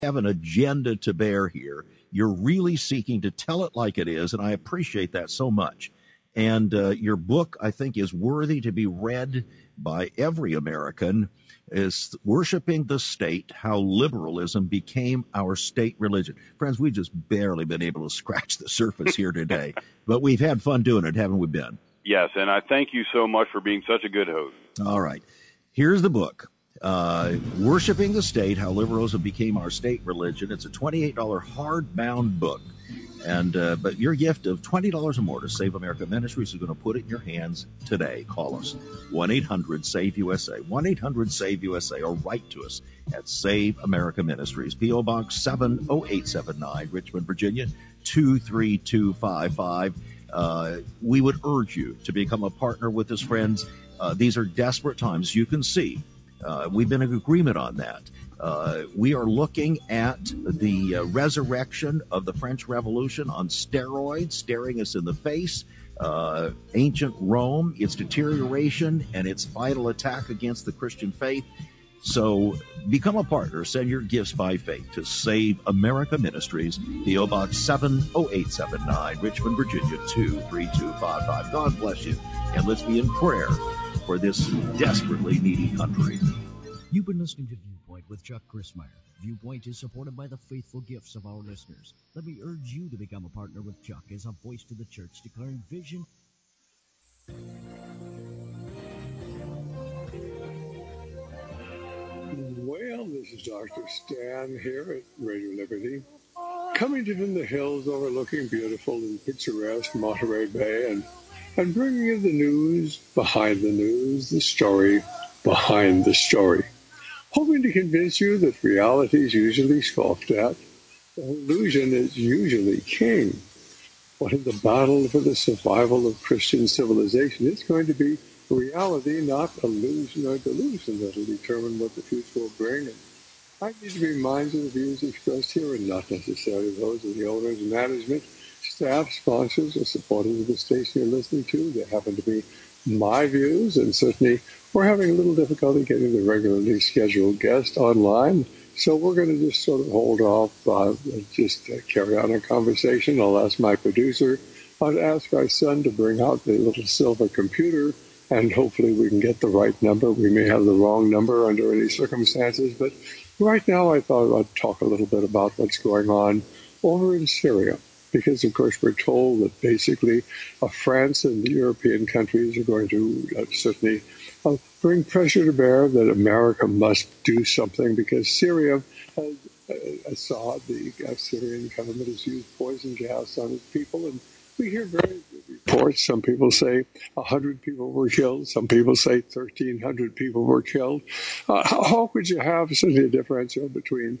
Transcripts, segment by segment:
have an agenda to bear here. You're really seeking to tell it like it is, and I appreciate that so much. And your book, I think, is worthy to be read by every American, is Worshiping the State, How Liberalism Became Our State Religion. Friends, we've just barely been able to scratch the surface here today, but we've had fun doing it, haven't we, Ben? Yes, and I thank you so much for being such a good host. All right. Here's the book. Worshiping the State, How Liberalism Became Our State Religion. It's a $28 hardbound book. And but your gift of $20 or more to Save America Ministries is going to put it in your hands today. Call us, 1-800-SAVE-USA, 1-800-SAVE-USA, or write to us at Save America Ministries, P.O. Box 70879, Richmond, Virginia, 23255. We would urge you to become a partner with us, friends. These are desperate times. You can see we've been in agreement on that. We are looking at the resurrection of the French Revolution on steroids, staring us in the face. Ancient Rome, its deterioration, and its vital attack against the Christian faith. So become a partner. Send your gifts by faith to Save America Ministries, P.O. Box 70879, Richmond, Virginia, 23255. God bless you, and let's be in prayer for this desperately needy country. You've been listening to Viewpoint with Chuck Crismier. Viewpoint is supported by the faithful gifts of our listeners. Let me urge you to become a partner with Chuck as a voice to the church declaring vision. Well, this is Dr. Stan here at Radio Liberty, coming to you from the hills overlooking beautiful and picturesque Monterey Bay and bringing you the news behind the news, the story behind the story. Hoping to convince you that reality is usually scoffed at, illusion is usually king. But in the battle for the survival of Christian civilization, it's going to be reality, not illusion or delusion, that will determine what the future will bring. And I need to be mindful of the views expressed here and not necessarily those of the owners, management, staff, sponsors, or supporters of the station you're listening to. They happen to be my views, and certainly we're having a little difficulty getting the regularly scheduled guest online, so we're going to just sort of hold off, carry on our conversation. I'll ask my producer, I'll ask our son to bring out the little silver computer, and hopefully we can get the right number. We may have the wrong number under any circumstances, but right now I thought I'd talk a little bit about what's going on over in Syria. Because, of course, we're told that basically France and the European countries are going to certainly bring pressure to bear that America must do something, because Syria, Assad, the Syrian government, has used poison gas on its people, and we hear very good reports. Some people say 100 people were killed. Some people say 1,300 people were killed. How could you have such a differential between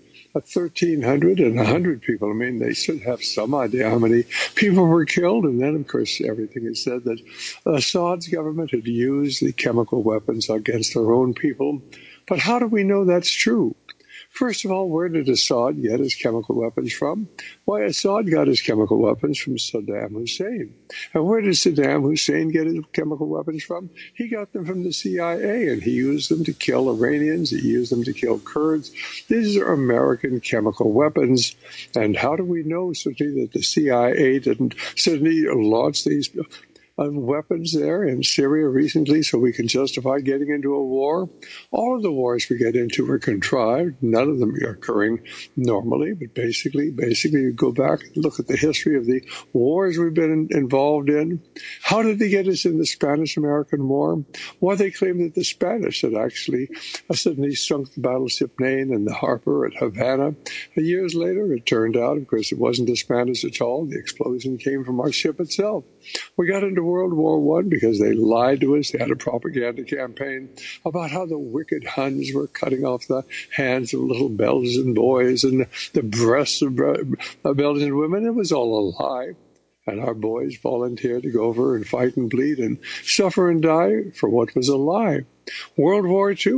1,300 and 100 people? I mean, they should have some idea how many people were killed. And then, of course, everything is said that Assad's government had used the chemical weapons against their own people. But how do we know that's true? First of all, where did Assad get his chemical weapons from? Why, Assad got his chemical weapons from Saddam Hussein. And where did Saddam Hussein get his chemical weapons from? He got them from the CIA, and he used them to kill Iranians. He used them to kill Kurds. These are American chemical weapons. And how do we know certainly that the CIA didn't certainly launch these weapons there in Syria recently so we can justify getting into a war? All of the wars we get into are contrived. None of them are occurring normally, but basically you go back and look at the history of the wars we've been involved in. How did they get us in the Spanish-American War? Well, they claim that the Spanish had actually suddenly sunk the battleship Maine and the Harper at Havana. Years later, it turned out, of course, it wasn't the Spanish at all. The explosion came from our ship itself. We got into World War I because they lied to us. They had a propaganda campaign about how the wicked Huns were cutting off the hands of little Belgian boys and the breasts of Belgian women. It was all a lie. And our boys volunteered to go over and fight and bleed and suffer and die for what was a lie. World War II,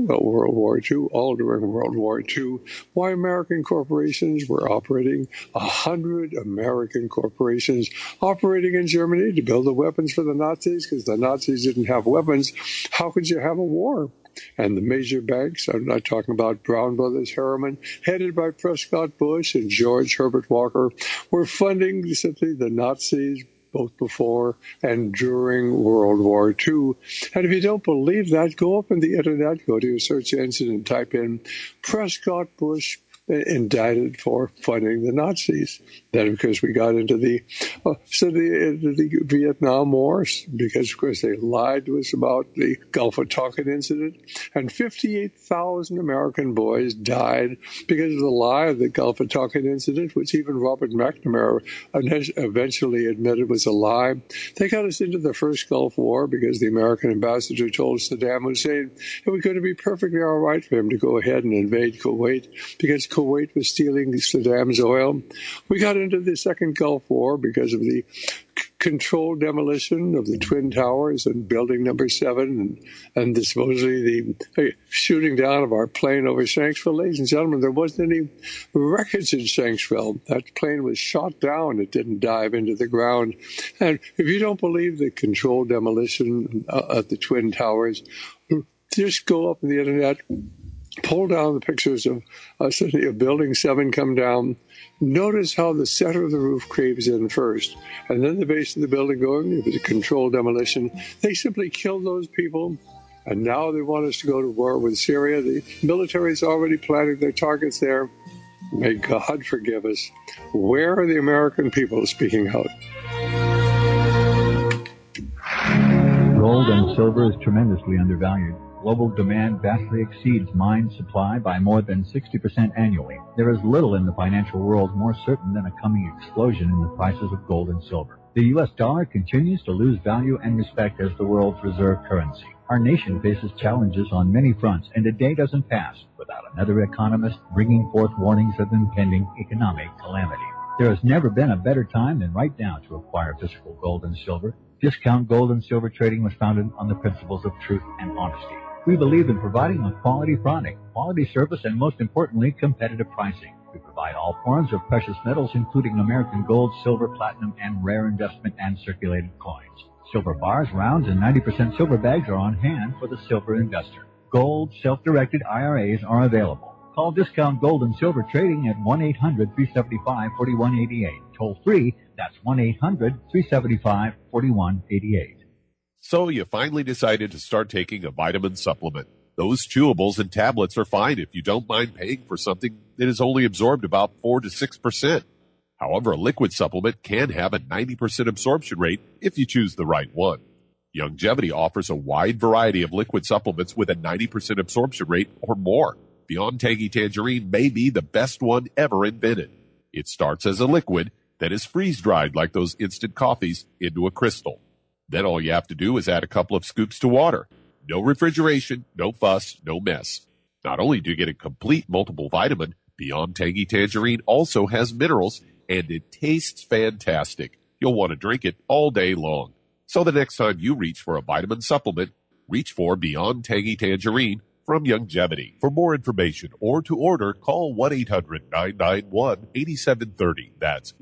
all during World War II, why American corporations were operating, 100 American corporations operating in Germany to build the weapons for the Nazis, because the Nazis didn't have weapons. How could you have a war And the major banks, I'm not talking about Brown Brothers Harriman, headed by Prescott Bush and George Herbert Walker, were funding simply the Nazis both before and during World War II. And if you don't believe that, go up on the internet, go to your search engine and type in Prescott Bush indicted for funding the Nazis. Then, of course, we got into the Vietnam War because, of course, they lied to us about the Gulf of Tonkin incident, and 58,000 American boys died because of the lie of the Gulf of Tonkin incident, which even Robert McNamara eventually admitted was a lie. They got us into the first Gulf War because the American ambassador told Saddam Hussein it was going to be perfectly all right for him to go ahead and invade Kuwait because Kuwait was stealing Saddam's oil. We got into the second Gulf War because of the controlled demolition of the Twin Towers and Building Number 7 and supposedly the shooting down of our plane over Shanksville. Ladies and gentlemen, there wasn't any wreckage in Shanksville. That plane was shot down. It didn't dive into the ground. And if you don't believe the controlled demolition of the Twin Towers, just go up on the internet, pull down the pictures of Building 7 come down. Notice how the center of the roof caves in first, and then the base of the building going. It was a controlled demolition. They simply killed those people, and now they want us to go to war with Syria. The military is already planning their targets there. May God forgive us. Where are the American people speaking out? Gold and silver is tremendously undervalued. Global demand vastly exceeds mine supply by more than 60% annually. There is little in the financial world more certain than a coming explosion in the prices of gold and silver. The U.S. dollar continues to lose value and respect as the world's reserve currency. Our nation faces challenges on many fronts, and a day doesn't pass without another economist bringing forth warnings of impending economic calamity. There has never been a better time than right now to acquire physical gold and silver. Discount Gold and Silver Trading was founded on the principles of truth and honesty. We believe in providing a quality product, quality service, and most importantly, competitive pricing. We provide all forms of precious metals, including American gold, silver, platinum, and rare investment and circulated coins. Silver bars, rounds, and 90% silver bags are on hand for the silver investor. Gold, self-directed IRAs are available. Call Discount Gold and Silver Trading at 1-800-375-4188. Toll free, that's 1-800-375-4188. So you finally decided to start taking a vitamin supplement. Those chewables and tablets are fine if you don't mind paying for something that is only absorbed about 4 to 6%. However, a liquid supplement can have a 90% absorption rate if you choose the right one. Youngevity offers a wide variety of liquid supplements with a 90% absorption rate or more. Beyond Tangy Tangerine may be the best one ever invented. It starts as a liquid that is freeze-dried like those instant coffees into a crystal. Then all you have to do is add a couple of scoops to water. No refrigeration, no fuss, no mess. Not only do you get a complete multiple vitamin, Beyond Tangy Tangerine also has minerals, and it tastes fantastic. You'll want to drink it all day long. So the next time you reach for a vitamin supplement, reach for Beyond Tangy Tangerine from Youngevity. For more information or to order, call 1-800-991-8730. That's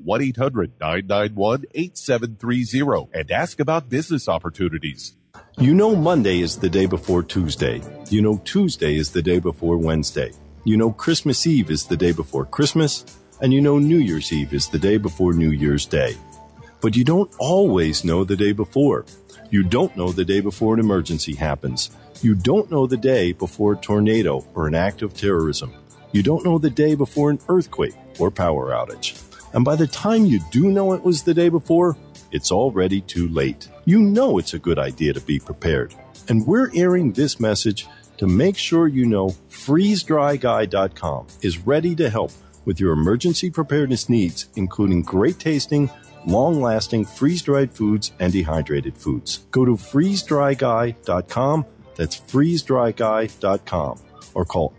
1-800-991-8730 and ask about business opportunities. You know Monday is the day before Tuesday. You know Tuesday is the day before Wednesday. You know Christmas Eve is the day before Christmas. And you know New Year's Eve is the day before New Year's Day. But you don't always know the day before. You don't know the day before an emergency happens. You don't know the day before a tornado or an act of terrorism. You don't know the day before an earthquake or power outage. And by the time you do know it was the day before, it's already too late. You know it's a good idea to be prepared. And we're airing this message to make sure you know FreezeDryGuy.com is ready to help with your emergency preparedness needs, including great tasting, long-lasting freeze-dried foods and dehydrated foods. Go to FreezeDryGuy.com. That's FreezeDryGuy.com. Or call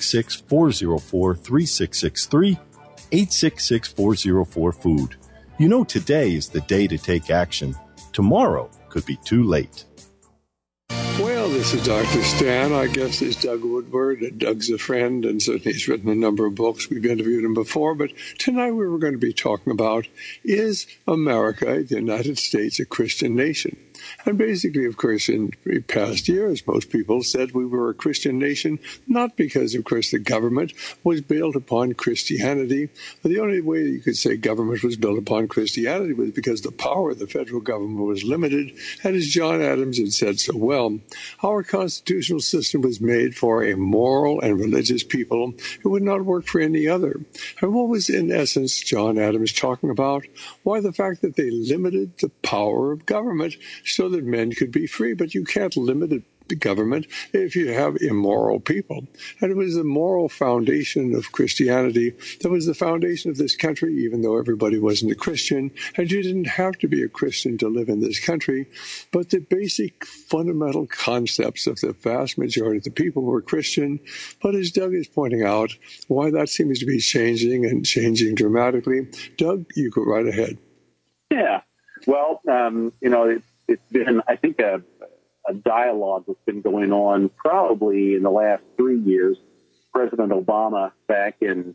866-404-3663, 866-404-FOOD. You know today is the day to take action. Tomorrow could be too late. Well, this is Dr. Stan. Our guest is Doug Woodward. Doug's a friend, and certainly he's written a number of books. We've interviewed him before, but tonight we were going to be talking about, is America, the United States, a Christian nation? And basically, of course, in past years, most people said we were a Christian nation, not because, of course, the government was built upon Christianity. But the only way you could say government was built upon Christianity was because the power of the federal government was limited. And as John Adams had said so well, our constitutional system was made for a moral and religious people who would not work for any other. And what was, in essence, John Adams talking about? Why, the fact that they limited the power of government so that men could be free. But you can't limit the government if you have immoral people. And it was the moral foundation of Christianity that was the foundation of this country, even though everybody wasn't a Christian. And you didn't have to be a Christian to live in this country. But the basic fundamental concepts of the vast majority of the people were Christian. But as Doug is pointing out, why that seems to be changing and changing dramatically. Doug, you go right ahead. Yeah. Well, it's been, I think, a dialogue that's been going on probably in the last 3 years. President Obama, back in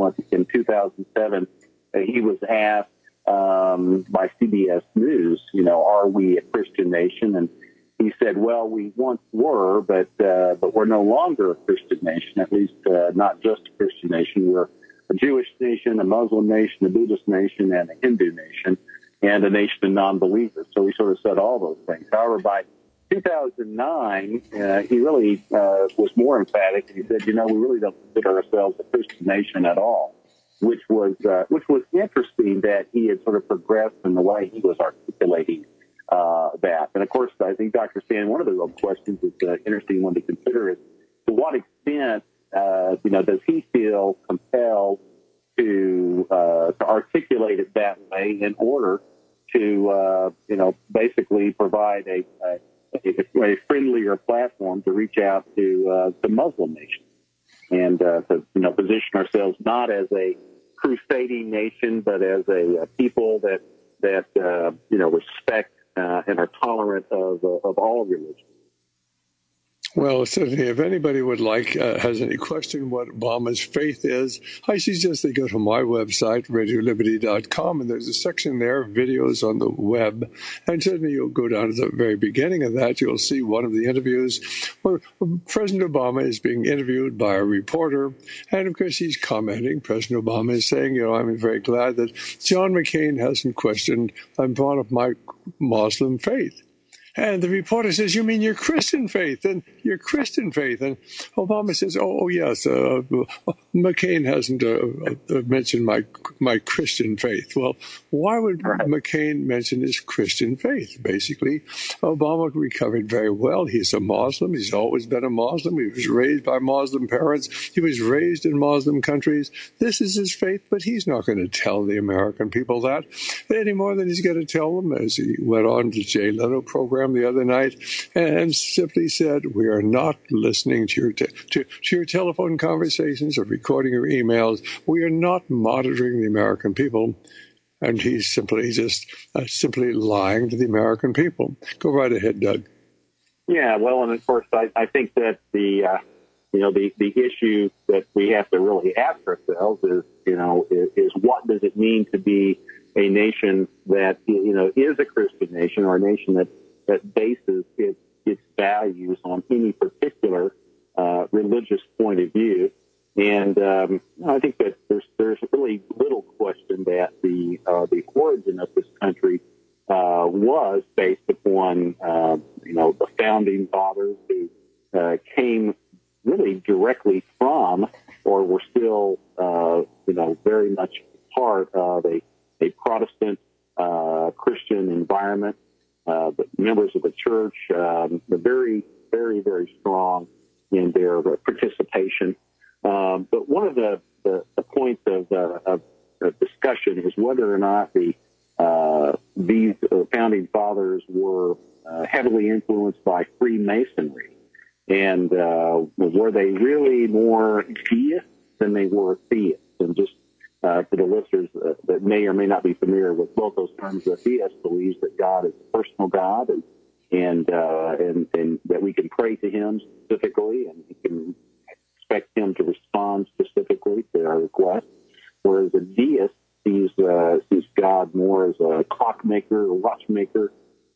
2007, he was asked by CBS News, are we a Christian nation? And he said, well, we once were, but we're no longer a Christian nation, at least not just a Christian nation. We're a Jewish nation, a Muslim nation, a Buddhist nation, and a Hindu nation, and a nation of non-believers. So he sort of said all those things. However, by 2009, he really was more emphatic, and he said, we really don't consider ourselves a Christian nation at all, which was interesting that he had sort of progressed in the way he was articulating that. And, of course, I think, Dr. Stan, one of the real questions is an interesting one to consider is to what extent, does he feel compelled to articulate it that way in order to, basically provide a friendlier platform to reach out to Muslim nations and to position ourselves not as a crusading nation, but as a people that respect and are tolerant of all religions. Well, certainly, if anybody would has any question what Obama's faith is, I suggest they go to my website, RadioLiberty.com, and there's a section there, videos on the web. And certainly you'll go down to the very beginning of that. You'll see one of the interviews where President Obama is being interviewed by a reporter. And, of course, he's commenting. President Obama is saying, I'm very glad that John McCain hasn't questioned one of my Muslim faith. And the reporter says, you mean your Christian faith? And your Christian faith. And Obama says, oh yes, McCain hasn't mentioned my Christian faith. Well, why would McCain mention his Christian faith? Basically, Obama recovered very well. He's a Muslim. He's always been a Muslim. He was raised by Muslim parents. He was raised in Muslim countries. This is his faith, but he's not going to tell the American people that any more than he's going to tell them, as he went on to Jay Leno program the other night and simply said, we are not listening to your telephone conversations or recording your emails. We are not monitoring the American people. And he's simply lying to the American people. Go right ahead, Doug. Yeah, well, and of course, I think that the issue that we have to really ask ourselves is what does it mean to be a nation that, is a Christian nation, or a nation that bases its values on any particular religious point of view. And I think that there's really little question that the origin of this country was based upon the founding fathers who came really directly from, or were still very much part of a Protestant Christian environment. But members of the church, they're very, very, very strong in their participation. But one of the points of discussion is whether or not these founding fathers were heavily influenced by Freemasonry, and were they really more deists than they were theists? And just for the listeners that may or may not be familiar with both those terms, the theist believes that God is a personal God, and that we can pray to Him specifically, and we can expect Him to respond specifically to our request. Whereas a deist sees God more as a clockmaker, a watchmaker,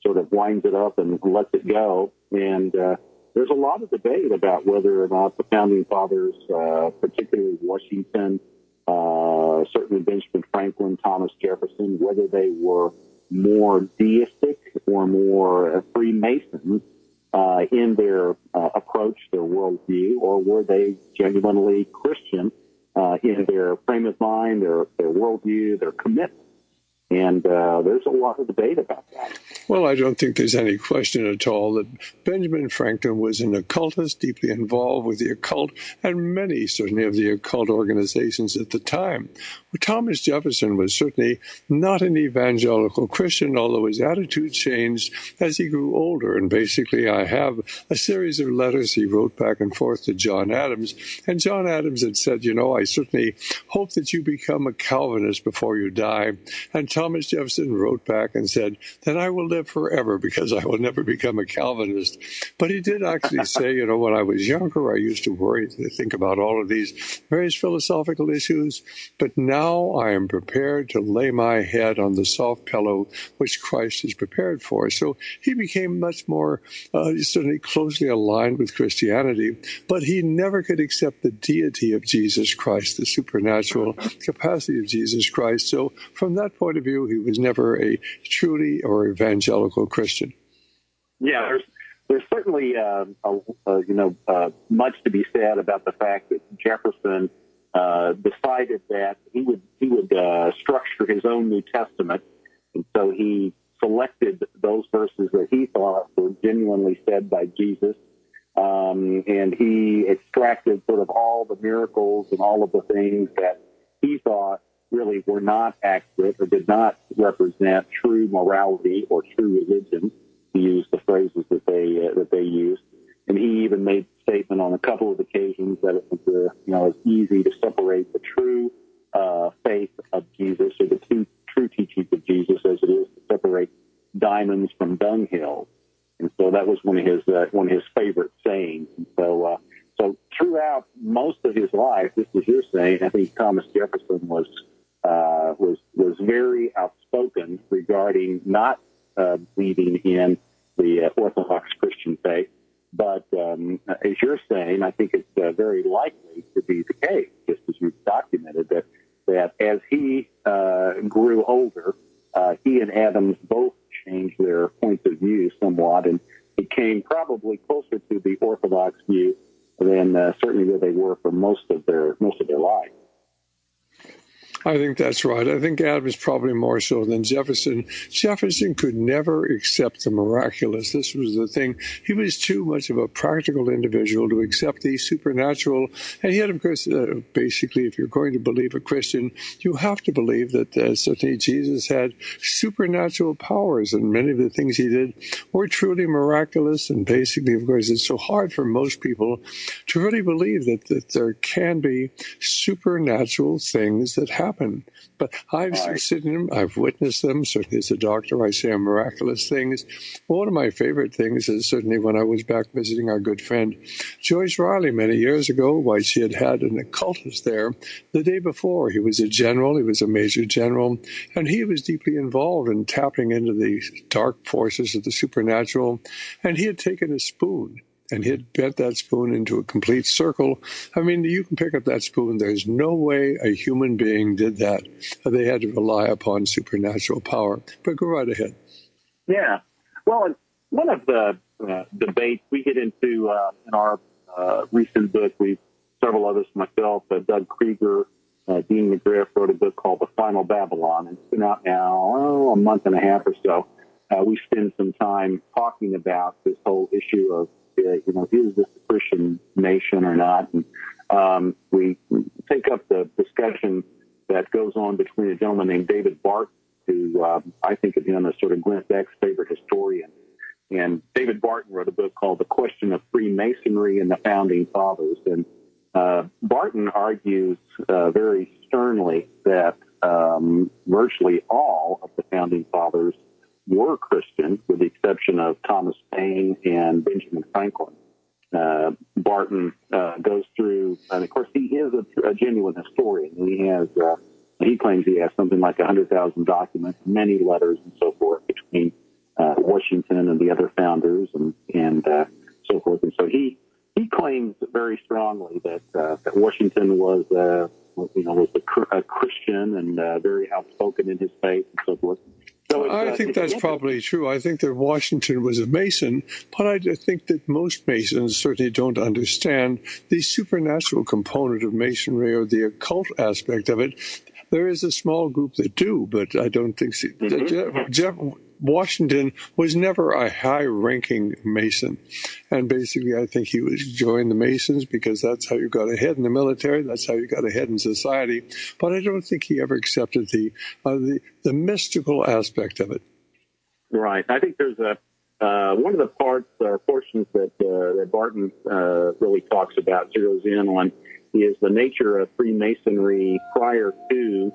sort of winds it up and lets it go. And there's a lot of debate about whether or not the founding fathers, particularly Washington, certainly Benjamin Franklin, Thomas Jefferson, whether they were more deistic or more Freemasons in their approach, their worldview, or were they genuinely Christian in their frame of mind, their worldview, their commitment. And there's a lot of debate about that. Well, I don't think there's any question at all that Benjamin Franklin was an occultist, deeply involved with the occult, and many, certainly, of the occult organizations at the time. Well, Thomas Jefferson was certainly not an evangelical Christian, although his attitude changed as he grew older. And basically, I have a series of letters he wrote back and forth to John Adams. And John Adams had said, I certainly hope that you become a Calvinist before you die. And Thomas Jefferson wrote back and said, then I will live forever because I will never become a Calvinist. But he did actually say, when I was younger, I used to worry to think about all of these various philosophical issues. But now I am prepared to lay my head on the soft pillow which Christ has prepared for. So he became much more certainly closely aligned with Christianity, but he never could accept the deity of Jesus Christ, the supernatural capacity of Jesus Christ. So from that point of view, he was never a truly or evangelical Christian. Yeah, there's certainly much to be said about the fact that Jefferson decided that he would structure his own New Testament, and so he selected those verses that he thought were genuinely said by Jesus, and he extracted sort of all the miracles and all of the things that he thought really were not accurate or did not represent true morality or true religion, to use the phrases that they used. And he even made the statement on a couple of occasions that it was, as easy to separate the true faith of Jesus or the true teachings of Jesus as it is to separate diamonds from dunghills. And so that was one of his favorite sayings. And so throughout most of his life, just as you're saying, I think Thomas Jefferson was very outspoken regarding not believing in the Orthodox Christian faith. But as you're saying, I think it's very likely to be the case, just as you've documented, that as he grew older, he and Adams both changed their points of view somewhat and became probably closer to the Orthodox view than certainly where they were for most of their life. I think that's right. I think Adams probably more so than Jefferson. Jefferson could never accept the miraculous. This was the thing. He was too much of a practical individual to accept the supernatural. And yet, of course, basically, if you're going to believe a Christian, you have to believe that certainly Jesus had supernatural powers, and many of the things he did were truly miraculous. And basically, of course, it's so hard for most people to really believe that there can be supernatural things that happen. But I've seen them, I've witnessed them. Certainly as a doctor, I say miraculous things. One of my favorite things is certainly when I was back visiting our good friend Joyce Riley many years ago, why she had an occultist there the day before. He was a general, he was a major general, and he was deeply involved in tapping into the dark forces of the supernatural, and he had taken a spoon. And he had bent that spoon into a complete circle. I mean, you can pick up that spoon. There's no way a human being did that. They had to rely upon supernatural power. But go right ahead. Yeah. Well, one of the debates we get into in our recent book, several others, myself, Doug Krieger, Dean McGriff wrote a book called The Final Babylon. It's been out now a month and a half or so. We spend some time talking about this whole issue of is this a Christian nation or not? And we take up the discussion that goes on between a gentleman named David Barton, who I think of him as sort of Glenn Beck's favorite historian. And David Barton wrote a book called The Question of Freemasonry and the Founding Fathers. And Barton argues very sternly that virtually all of the Founding Fathers were Christian, with the exception of Thomas Paine and Benjamin Franklin. Barton goes through, and of course he is a genuine historian. He claims he has something like 100,000 documents, many letters and so forth between Washington and the other founders and so forth. And so he claims very strongly that Washington was a Christian and very outspoken in his faith and so forth. So I think that's probably true. I think that Washington was a Mason, but I think that most Masons certainly don't understand the supernatural component of Masonry or the occult aspect of it. There is a small group that do, but I don't think Washington was never a high-ranking Mason. And basically, I think he joined the Masons because that's how you got ahead in the military, that's how you got ahead in society. But I don't think he ever accepted the mystical aspect of it. Right. I think there's one of the portions that Barton really talks about, zeroes in on, is the nature of Freemasonry prior to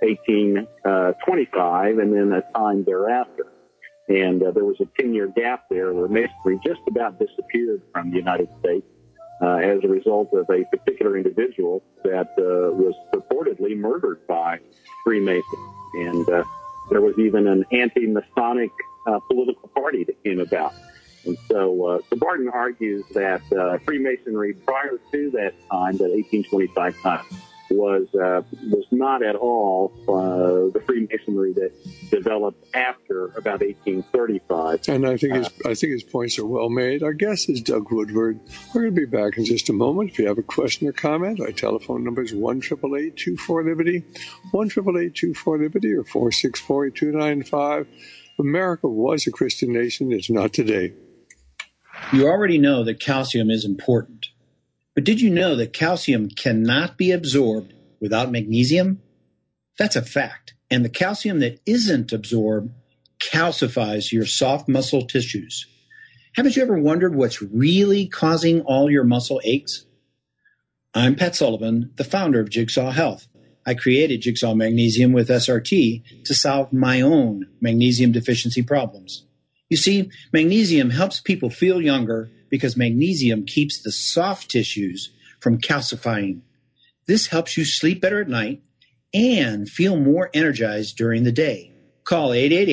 1825 and then a time thereafter. And there was a 10-year gap there where Masonry just about disappeared from the United States as a result of a particular individual that was purportedly murdered by Freemasons. And there was even an anti-Masonic political party that came about. And so Barton argues that Freemasonry prior to that time, that 1825 time, was not at all the Freemasonry that developed after about 1835. And I think his points are well made. Our guest is Doug Woodward. We're going to be back in just a moment. If you have a question or comment, our telephone number is 1-888-24-LIBERTY, 1-888-24-LIBERTY, or 464-8295. America was a Christian nation. It's not today. You already know that calcium is important. But did you know that calcium cannot be absorbed without magnesium? That's a fact. And the calcium that isn't absorbed calcifies your soft muscle tissues. Haven't you ever wondered what's really causing all your muscle aches? I'm Pat Sullivan, the founder of Jigsaw Health. I created Jigsaw Magnesium with SRT to solve my own magnesium deficiency problems. You see, magnesium helps people feel younger because magnesium keeps the soft tissues from calcifying. This helps you sleep better at night and feel more energized during the day. Call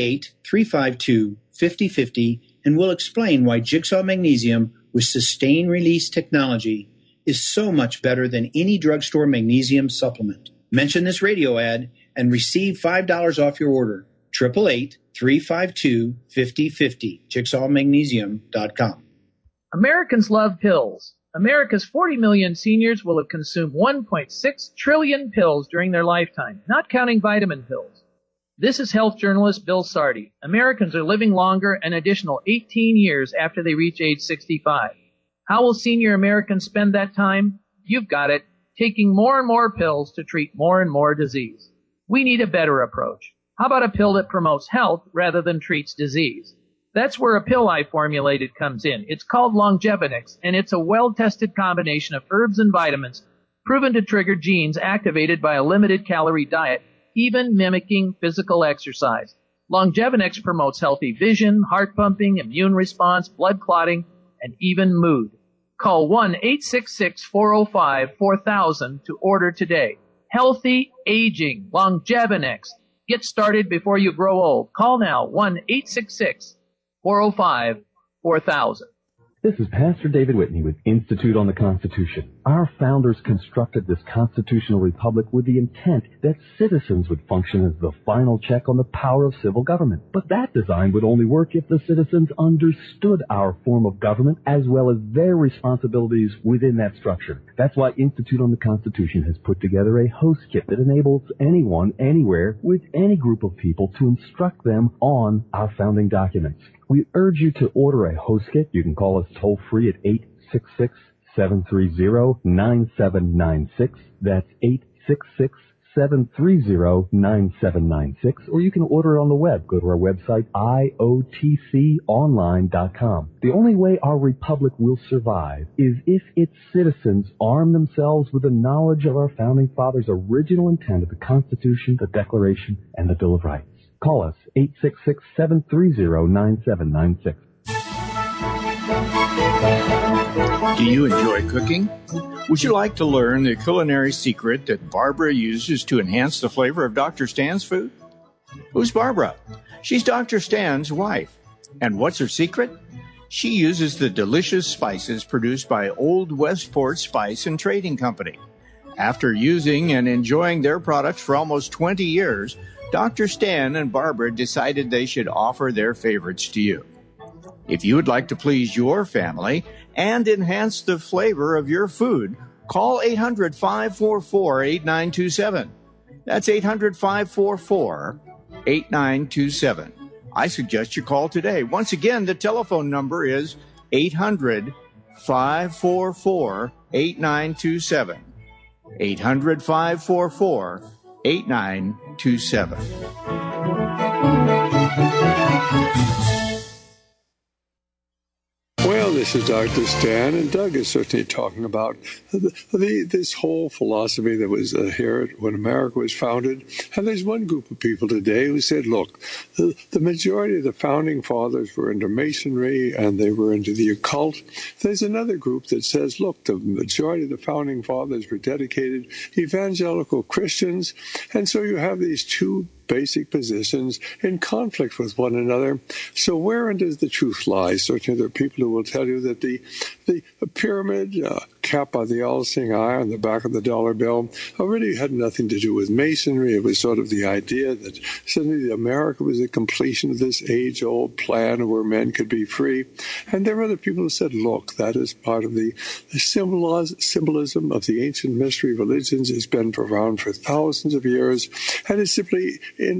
888-352-5050 and we'll explain why Jigsaw Magnesium with sustained release technology is so much better than any drugstore magnesium supplement. Mention this radio ad and receive $5 off your order. 888-352-5050. JigsawMagnesium.com. Americans love pills. America's 40 million seniors will have consumed 1.6 trillion pills during their lifetime, not counting vitamin pills. This is health journalist Bill Sardi. Americans are living longer an additional 18 years after they reach age 65. How will senior Americans spend that time? You've got it, taking more and more pills to treat more and more disease. We need a better approach. How about a pill that promotes health rather than treats disease? That's where a pill I formulated comes in. It's called Longevinix, and it's a well-tested combination of herbs and vitamins proven to trigger genes activated by a limited-calorie diet, even mimicking physical exercise. Longevinix promotes healthy vision, heart pumping, immune response, blood clotting, and even mood. Call 1-866-405-4000 to order today. Healthy aging, Longevinix. Get started before you grow old. Call now, 1-866-405-4000. This is Pastor David Whitney with Institute on the Constitution. Our founders constructed this constitutional republic with the intent that citizens would function as the final check on the power of civil government. But that design would only work if the citizens understood our form of government as well as their responsibilities within that structure. That's why Institute on the Constitution has put together a host kit that enables anyone, anywhere, with any group of people to instruct them on our founding documents. We urge you to order a host kit. You can call us toll-free at 866-730-9796. That's 866-730-9796. Or you can order it on the web. Go to our website, iotconline.com. The only way our republic will survive is if its citizens arm themselves with the knowledge of our founding fathers' original intent of the Constitution, the Declaration, and the Bill of Rights. Call us, 866-730-9796. Do you enjoy cooking? Would you like to learn the culinary secret that Barbara uses to enhance the flavor of Dr. Stan's food? Who's Barbara? She's Dr. Stan's wife. And what's her secret? She uses the delicious spices produced by Old Westport Spice and Trading Company. After using and enjoying their products for almost 20 years, Dr. Stan and Barbara decided they should offer their favorites to you. If you would like to please your family and enhance the flavor of your food, call 800-544-8927. That's 800-544-8927. I suggest you call today. Once again, the telephone number is 800-544-8927. 800-544-8927. Well, this is Dr. Stan, and Doug is certainly talking about this whole philosophy that was here when America was founded. And there's one group of people today who said, look, the majority of the founding fathers were into Masonry and they were into the occult. There's another group that says, look, the majority of the founding fathers were dedicated evangelical Christians. And so you have these two basic positions in conflict with one another. So wherein does the truth lie? Certainly there are people who will tell you that the pyramid capped by the all-seeing eye on the back of the dollar bill really had nothing to do with Masonry. It was sort of the idea that suddenly America was a completion of this age-old plan where men could be free. And there are other people who said, look, that is part of the symbolism of the ancient mystery religions. It's been around for thousands of years, and it's simply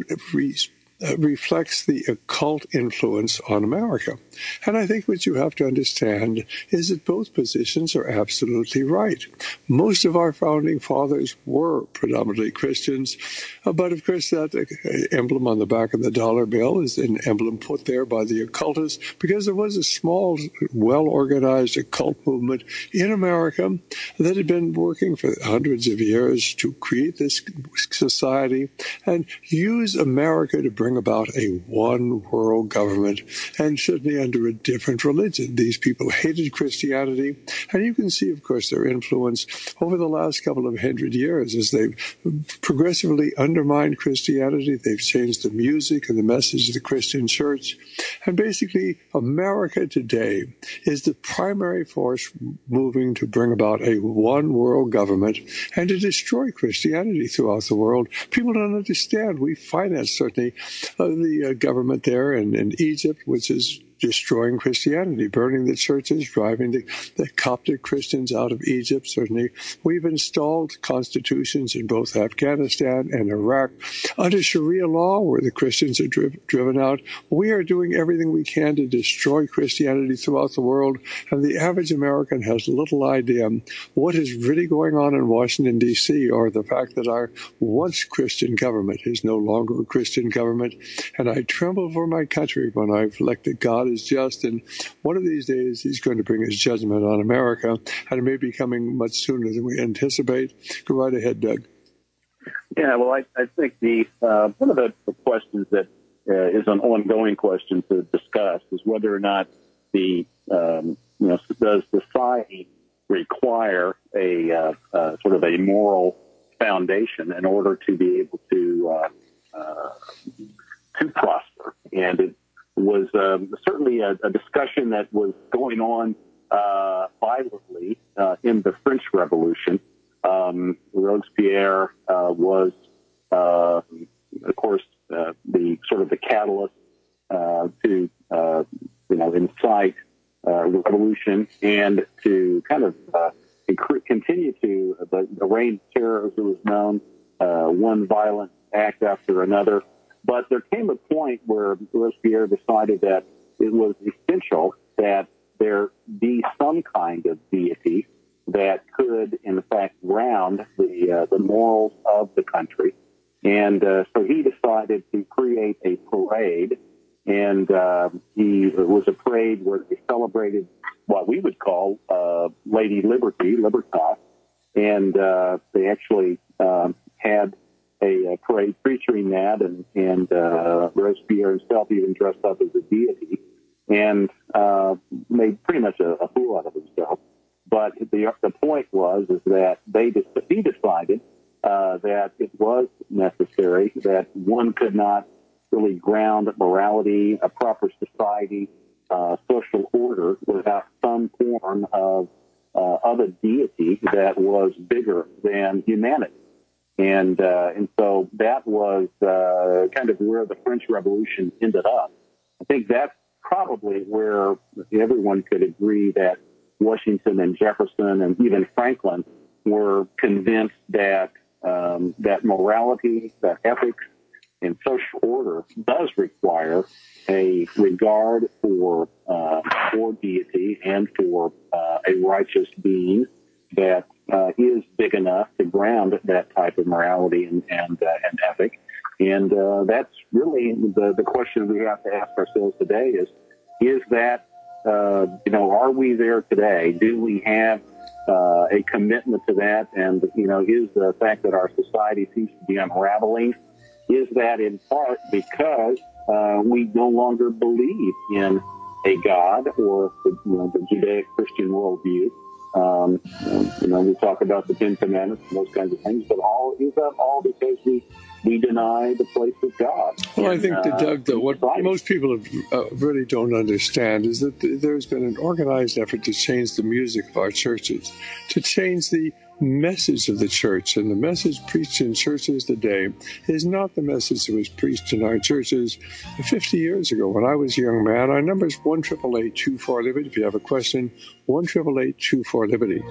reflects the occult influence on America. And I think what you have to understand is that both positions are absolutely right. Most of our founding fathers were predominantly Christians, but of course that emblem on the back of the dollar bill is an emblem put there by the occultists because there was a small, well-organized occult movement in America that had been working for hundreds of years to create this society and use America to bring about a one-world government, and certainly under a different religion. These people hated Christianity, and you can see, of course, their influence over the last couple of hundred years as they've progressively undermined Christianity. They've changed the music and the message of the Christian church, and basically America today is the primary force moving to bring about a one-world government and to destroy Christianity throughout the world. People don't understand. We finance, certainly, the government there in Egypt, which is destroying Christianity, burning the churches, driving the Coptic Christians out of Egypt. Certainly, we've installed constitutions in both Afghanistan and Iraq under Sharia law, where the Christians are driven out. We are doing everything we can to destroy Christianity throughout the world, and the average American has little idea what is really going on in Washington, D.C., or the fact that our once Christian government is no longer a Christian government. And I tremble for my country when I've elected God is just, and one of these days he's going to bring his judgment on America, and it may be coming much sooner than we anticipate. Go right ahead, Doug. Yeah, well, I think one of the questions that is an ongoing question to discuss is whether or not does society require a sort of a moral foundation in order to be able to prosper, and it was certainly a discussion that was going on violently in the French Revolution. Robespierre was, of course, the sort of the catalyst to incite revolution and to kind of continue to the reign of terror, as it was known, one violent act after another. But there came a point where Robespierre decided that it was essential that there be some kind of deity that could, in fact, ground the morals of the country. And so he decided to create a parade, and it was a parade where they celebrated what we would call Lady Liberty, Libertas, and they actually had a parade featuring that, and Robespierre himself even dressed up as a deity and made pretty much a fool out of himself. But the point was that he decided that it was necessary, that one could not really ground morality, a proper society, social order without some form of a deity that was bigger than humanity. And so that was kind of where the French Revolution ended up. I think that's probably where everyone could agree that Washington and Jefferson and even Franklin were convinced that that morality, that ethics, and social order does require a regard for deity and for a righteous being that is big enough to ground that type of morality and ethic. And that's really the question we have to ask ourselves today is that, are we there today? Do we have a commitment to that? And, is the fact that our society seems to be unraveling, is that in part because we no longer believe in a God or the Judeo-Christian worldview? We talk about the Ten Commandments and those kinds of things, but is that all because we deny the place of God? Well, I think, Doug, that what most people really don't understand is that there's been an organized effort to change the music of our churches, to change the message of the church. And the message preached in churches today is not the message that was preached in our churches 50 years ago. When I was a young man, our number is 1-888-24-LIBERTY. If you have a question, 1-888-24-LIBERTY.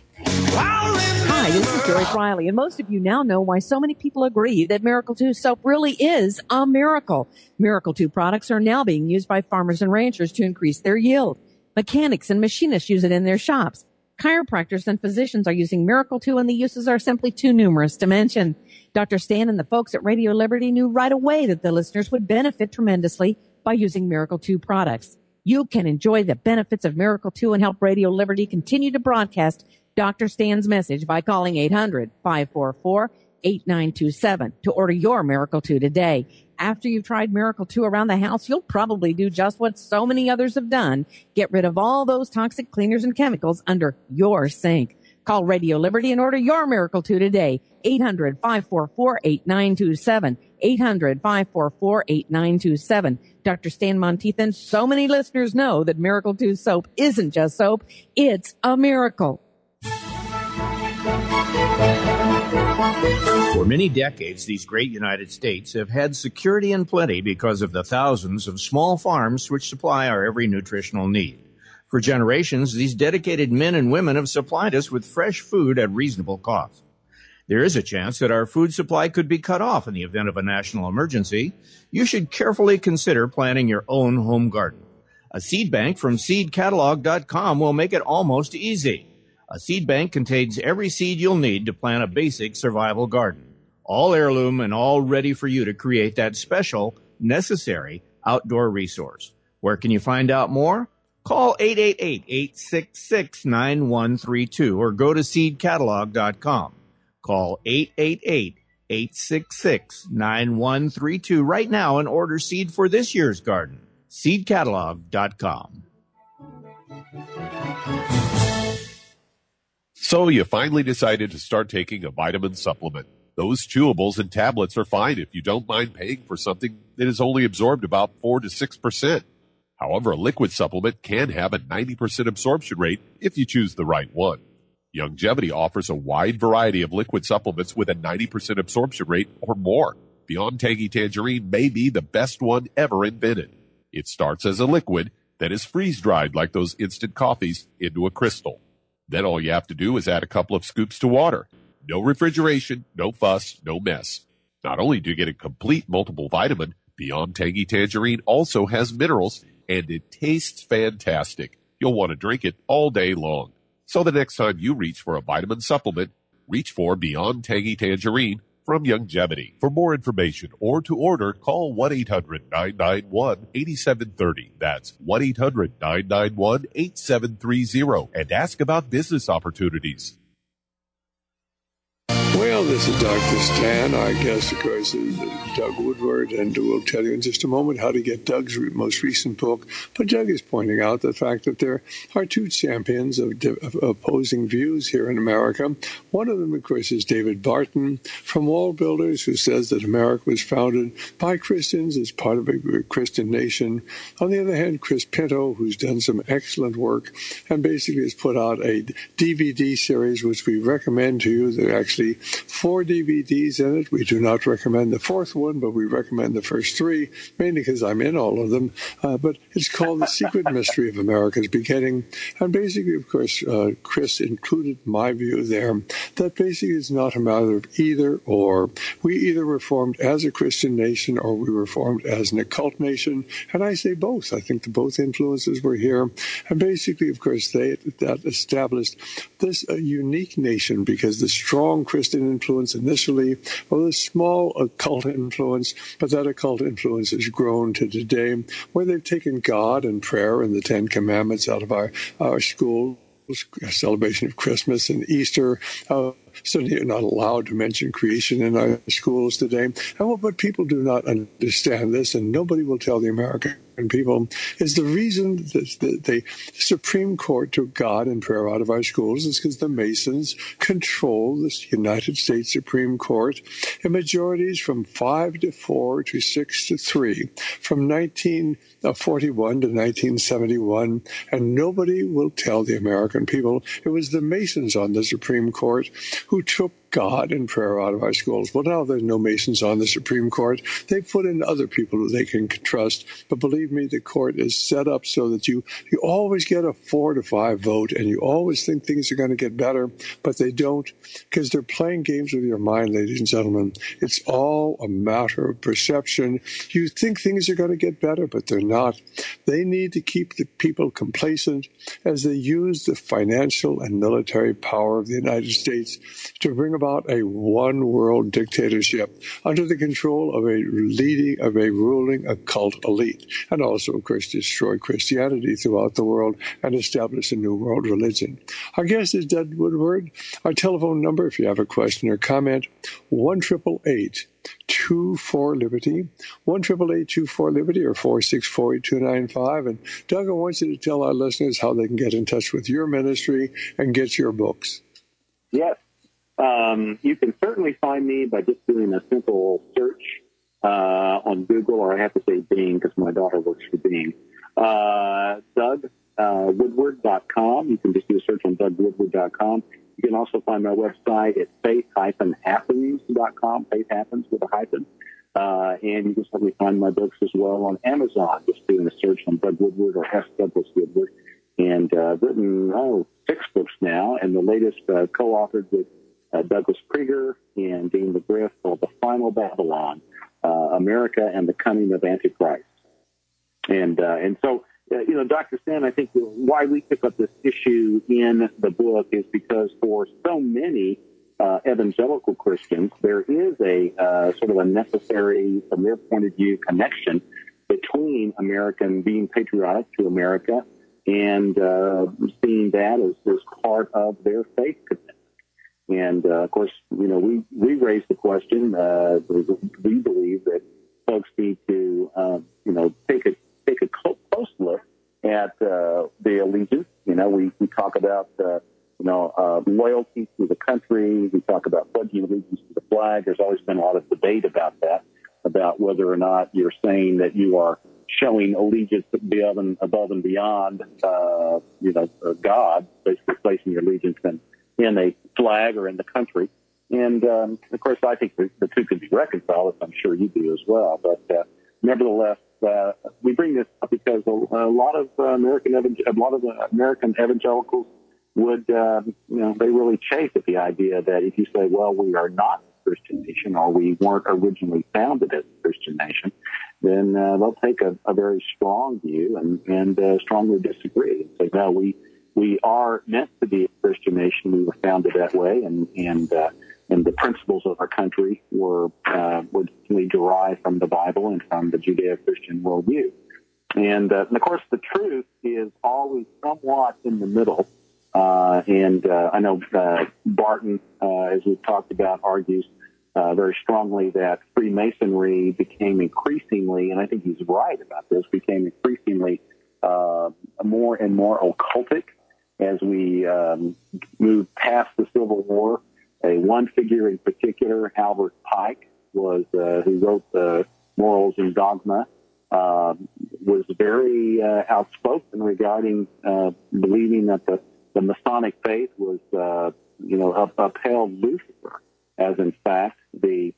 Hi, this is Joyce Riley, and most of you now know why so many people agree that Miracle 2 soap really is a miracle. Miracle 2 products are now being used by farmers and ranchers to increase their yield. Mechanics and machinists use it in their shops. Chiropractors and physicians are using Miracle 2, and the uses are simply too numerous to mention. Dr. Stan and the folks at Radio Liberty knew right away that the listeners would benefit tremendously by using Miracle 2 products. You can enjoy the benefits of Miracle 2 and help Radio Liberty continue to broadcast Dr. Stan's message by calling 800-544-8927 to order your Miracle 2 today. After you've tried Miracle 2 around the house, you'll probably do just what so many others have done. Get rid of all those toxic cleaners and chemicals under your sink. Call Radio Liberty and order your Miracle 2 today. 800-544-8927. 800-544-8927. Dr. Stan Monteith, so many listeners know that Miracle 2 soap isn't just soap. It's a miracle. For many decades, these great United States have had security and plenty because of the thousands of small farms which supply our every nutritional need. For generations, these dedicated men and women have supplied us with fresh food at reasonable cost. There is a chance that our food supply could be cut off in the event of a national emergency. You should carefully consider planting your own home garden. A seed bank from seedcatalog.com will make it almost easy. A seed bank contains every seed you'll need to plant a basic survival garden. All heirloom and all ready for you to create that special, necessary outdoor resource. Where can you find out more? Call 888-866-9132 or go to seedcatalog.com. Call 888-866-9132 right now and order seed for this year's garden. Seedcatalog.com. So you finally decided to start taking a vitamin supplement. Those chewables and tablets are fine if you don't mind paying for something that is only absorbed about 4 to 6%. However, a liquid supplement can have a 90% absorption rate if you choose the right one. Youngevity offers a wide variety of liquid supplements with a 90% absorption rate or more. Beyond Tangy Tangerine may be the best one ever invented. It starts as a liquid that is freeze-dried like those instant coffees into a crystal. Then all you have to do is add a couple of scoops to water. No refrigeration, no fuss, no mess. Not only do you get a complete multiple vitamin, Beyond Tangy Tangerine also has minerals, and it tastes fantastic. You'll want to drink it all day long. So the next time you reach for a vitamin supplement, reach for Beyond Tangy Tangerine from Youngevity. For more information or to order, call 1-800-991-8730. That's 1-800-991-8730 and ask about business opportunities. Well, this is Dr. Stan. Our guest, of course, is Doug Woodward, and we'll tell you in just a moment how to get Doug's most recent book. But Doug is pointing out the fact that there are two champions of opposing views here in America. One of them, of course, is David Barton from Wall Builders, who says that America was founded by Christians as part of a Christian nation. On the other hand, Chris Pinto, who's done some excellent work and basically has put out a DVD series, which we recommend to you. There are actually 4 DVDs in it. We do not recommend the fourth one, but we recommend the first 3, mainly because I'm in all of them. But it's called The Secret Mystery of America's Beginning. And basically, of course, Chris included my view there that basically it's not a matter of either or. We either were formed as a Christian nation or we were formed as an occult nation. And I say both. I think the both influences were here. And basically, of course, that established this unique nation because the strong Christian influence initially, well, a small occult influence, but that occult influence has grown to today where they've taken God and prayer and the 10 Commandments out of our schools. Celebration of Christmas and Easter. Certainly you're not allowed to mention creation in our schools today. But people do not understand this, and nobody will tell the American people, is the reason that the Supreme Court took God and prayer out of our schools is because the Masons control the United States Supreme Court in majorities from 5-4 to 6-3, from 1941 to 1971, and nobody will tell the American people it was the Masons on the Supreme Court who took God and prayer out of our schools. Well, now there's no Masons on the Supreme Court. They've put in other people who they can trust. But believe me, the court is set up so that you always get a 4-5 vote, and you always think things are going to get better, but they don't, because they're playing games with your mind, ladies and gentlemen. It's all a matter of perception. You think things are going to get better, but they're not. They need to keep the people complacent as they use the financial and military power of the United States to bring about a one-world dictatorship under the control of a ruling occult elite, and also, of course, destroy Christianity throughout the world and establish a new world religion. Our guest is Doug Woodward. Our telephone number, if you have a question or comment, 1-888-24-LIBERTY, 1-888-24-LIBERTY, or 464-8295. And Doug, I want you to tell our listeners how they can get in touch with your ministry and get your books. Yes. You can certainly find me by just doing a simple search on Google, or I have to say Bing because my daughter works for Bing. DougWoodward.com. You can just do a search on DougWoodward.com. You can also find my website at faith-happens.com, faith happens with a hyphen. And you can certainly find my books as well on Amazon, just doing a search on Doug Woodward or S. Douglas Woodward. And written 6 books now, and the latest co-authored with Douglas Krieger and Dean McGriff called The Final Babylon, America and the Coming of Antichrist. And so, Dr. Stan, I think why we pick up this issue in the book is because for so many evangelical Christians, there is a sort of a necessary, from their point of view, connection between American being patriotic to America and seeing that as part of their faith commitment. And, of course, we raised the question, we believe that folks need to, take a close look at the allegiance. We talk about, loyalty to the country. We talk about pledging allegiance to the flag. There's always been a lot of debate about that, about whether or not you're saying that you are showing allegiance above and beyond, God, basically placing your allegiance in a flag or in the country. And, of course, I think the two can be reconciled, as I'm sure you do as well. But nevertheless, we bring this up because a lot of American evangelicals would, they really chafe at the idea that if you say, well, we are not a Christian nation, or we weren't originally founded as a Christian nation, then they'll take a very strong view and strongly disagree and say, no, we are meant to be a Christian nation. We were founded that way, and the principles of our country were definitely derived from the Bible and from the Judeo-Christian worldview. And of course, the truth is always somewhat in the middle. And I know Barton, as we've talked about, argues very strongly that Freemasonry became increasingly, and I think he's right about this, became increasingly more and more occultic as we moved past the Civil War. One figure in particular, Albert Pike, who wrote the Morals and Dogma, was very outspoken regarding believing that the Masonic faith was, upheld Lucifer as, in fact, the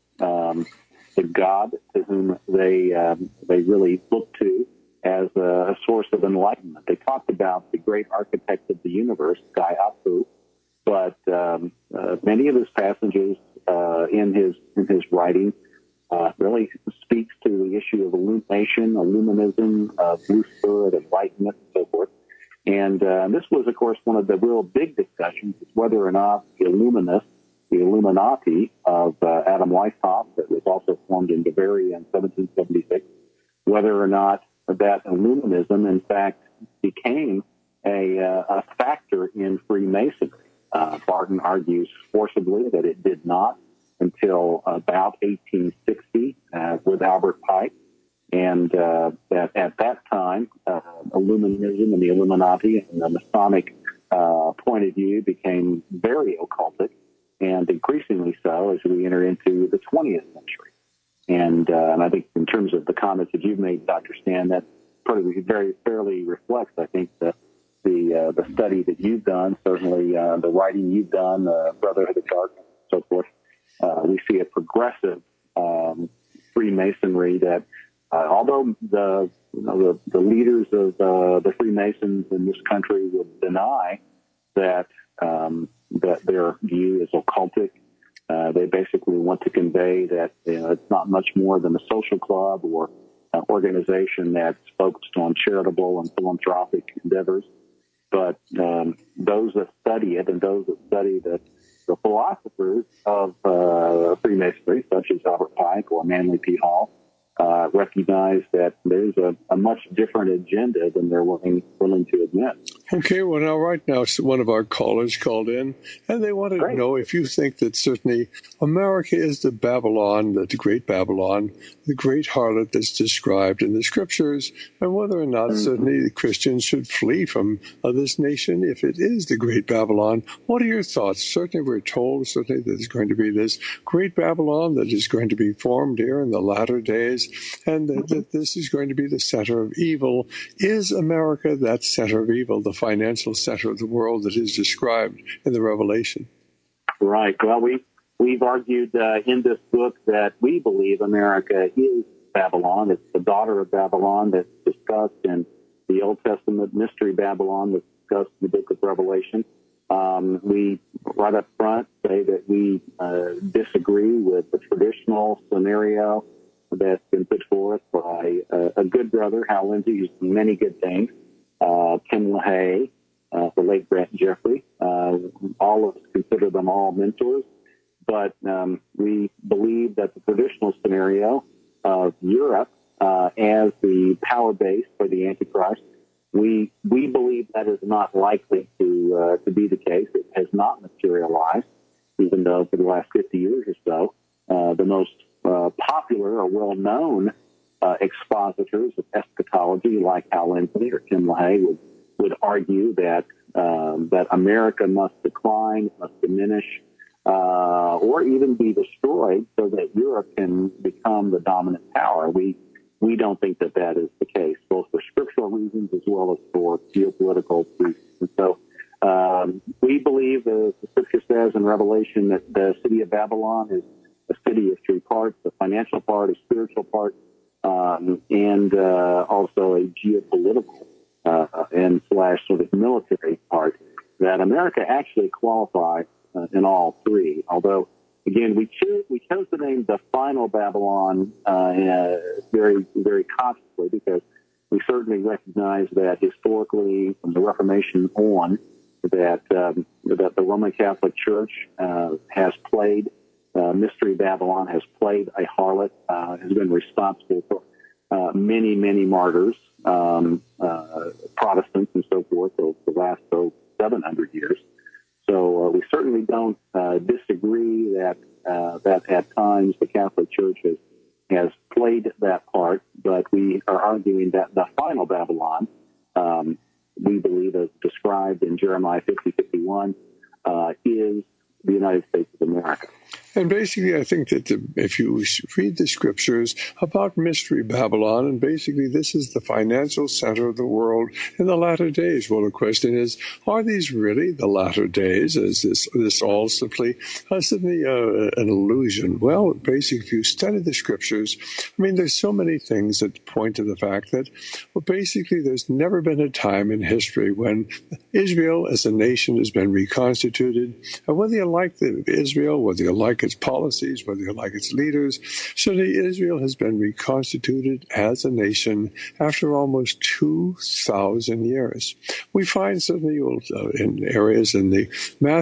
God to whom they really looked to as a source of enlightenment. They talked about the great architect of the universe, Guy Apu, but many of his passages in his writing really speaks to the issue of illumination, illuminism, of Lucifer, of enlightenment, and so forth. And this was, of course, one of the real big discussions, is whether or not the Illuminists, the Illuminati of Adam Weishaupt, that was also formed in Bavaria in 1776, whether or not that Illuminism, in fact, became a factor in Freemasonry. Barton argues forcibly that it did not until about 1860 with Albert Pike, and that at that time, Illuminism and the Illuminati and the Masonic point of view became very occultic, and increasingly so as we enter into the 20th century. And I think in terms of the comments that you've made, Dr. Stan, that probably very fairly reflects, I think, the study that you've done, certainly the writing you've done, Brotherhood of Darkness, and so forth. We see a progressive Freemasonry that, although the leaders of the Freemasons in this country would deny that their view is occultic, they basically want to convey that it's not much more than a social club or an organization that's focused on charitable and philanthropic endeavors. But those that study it and those that study the philosophers of Freemasonry, such as Albert Pike or Manly P. Hall, recognize that there's a much different agenda than they're willing to admit. Okay, well, now, right now, one of our callers called in, and they wanted to know if you think that certainly America is the Babylon, the great Babylon, the great harlot that's described in the scriptures, and whether or not certainly the Christians should flee from this nation if it is the great Babylon. What are your thoughts? Certainly we're told that there's going to be this great Babylon that is going to be formed here in the latter days, and that this is going to be the center of evil. Is America that center of evil, the financial center of the world that is described in the Revelation? Right. Well, we've argued in this book that we believe America is Babylon. It's the daughter of Babylon that's discussed in the Old Testament, mystery Babylon that's discussed in the book of Revelation. We, right up front, say that we disagree with the traditional scenario that's been put forth by a good brother, Hal Lindsey, who's done many good things, Tim LaHaye, the late Grant Jeffrey. All of us consider them all mentors, but we believe that the traditional scenario of Europe as the power base for the Antichrist, we believe that is not likely to be the case. It has not materialized, even though for the last 50 years or so, the most popular or well-known expositors of eschatology, like Hal Lindsey or Tim LaHaye, would argue that America must decline, must diminish, or even be destroyed so that Europe can become the dominant power. We don't think that is the case, both for scriptural reasons as well as for geopolitical reasons. And so we believe, the scripture says in Revelation, that the city of Babylon is a city of three parts: a financial part, a spiritual part, and also a geopolitical and / sort of military part. That America actually qualifies in all three. Although, again, we chose to name the final Babylon very, very consciously, because we certainly recognize that historically, from the Reformation on, that the Roman Catholic Church has played Mystery Babylon, has played a harlot, has been responsible for many martyrs, Protestants and so forth, over the last 700 years. So we certainly don't disagree that at times the Catholic Church has played that part, but we are arguing that the final Babylon, we believe as described in Jeremiah 50:51, is the United States of America. And basically, I think that if you read the scriptures about Mystery Babylon, and basically this is the financial center of the world in the latter days. Well, the question is, are these really the latter days? Is this all simply an illusion? Well, basically, if you study the scriptures, I mean, there's so many things that point to the fact that, well, basically, there's never been a time in history when Israel as a nation has been reconstituted. And whether you like Israel, whether you like its policies, whether you like its leaders, certainly Israel has been reconstituted as a nation after almost 2,000 years. We find certainly in areas in the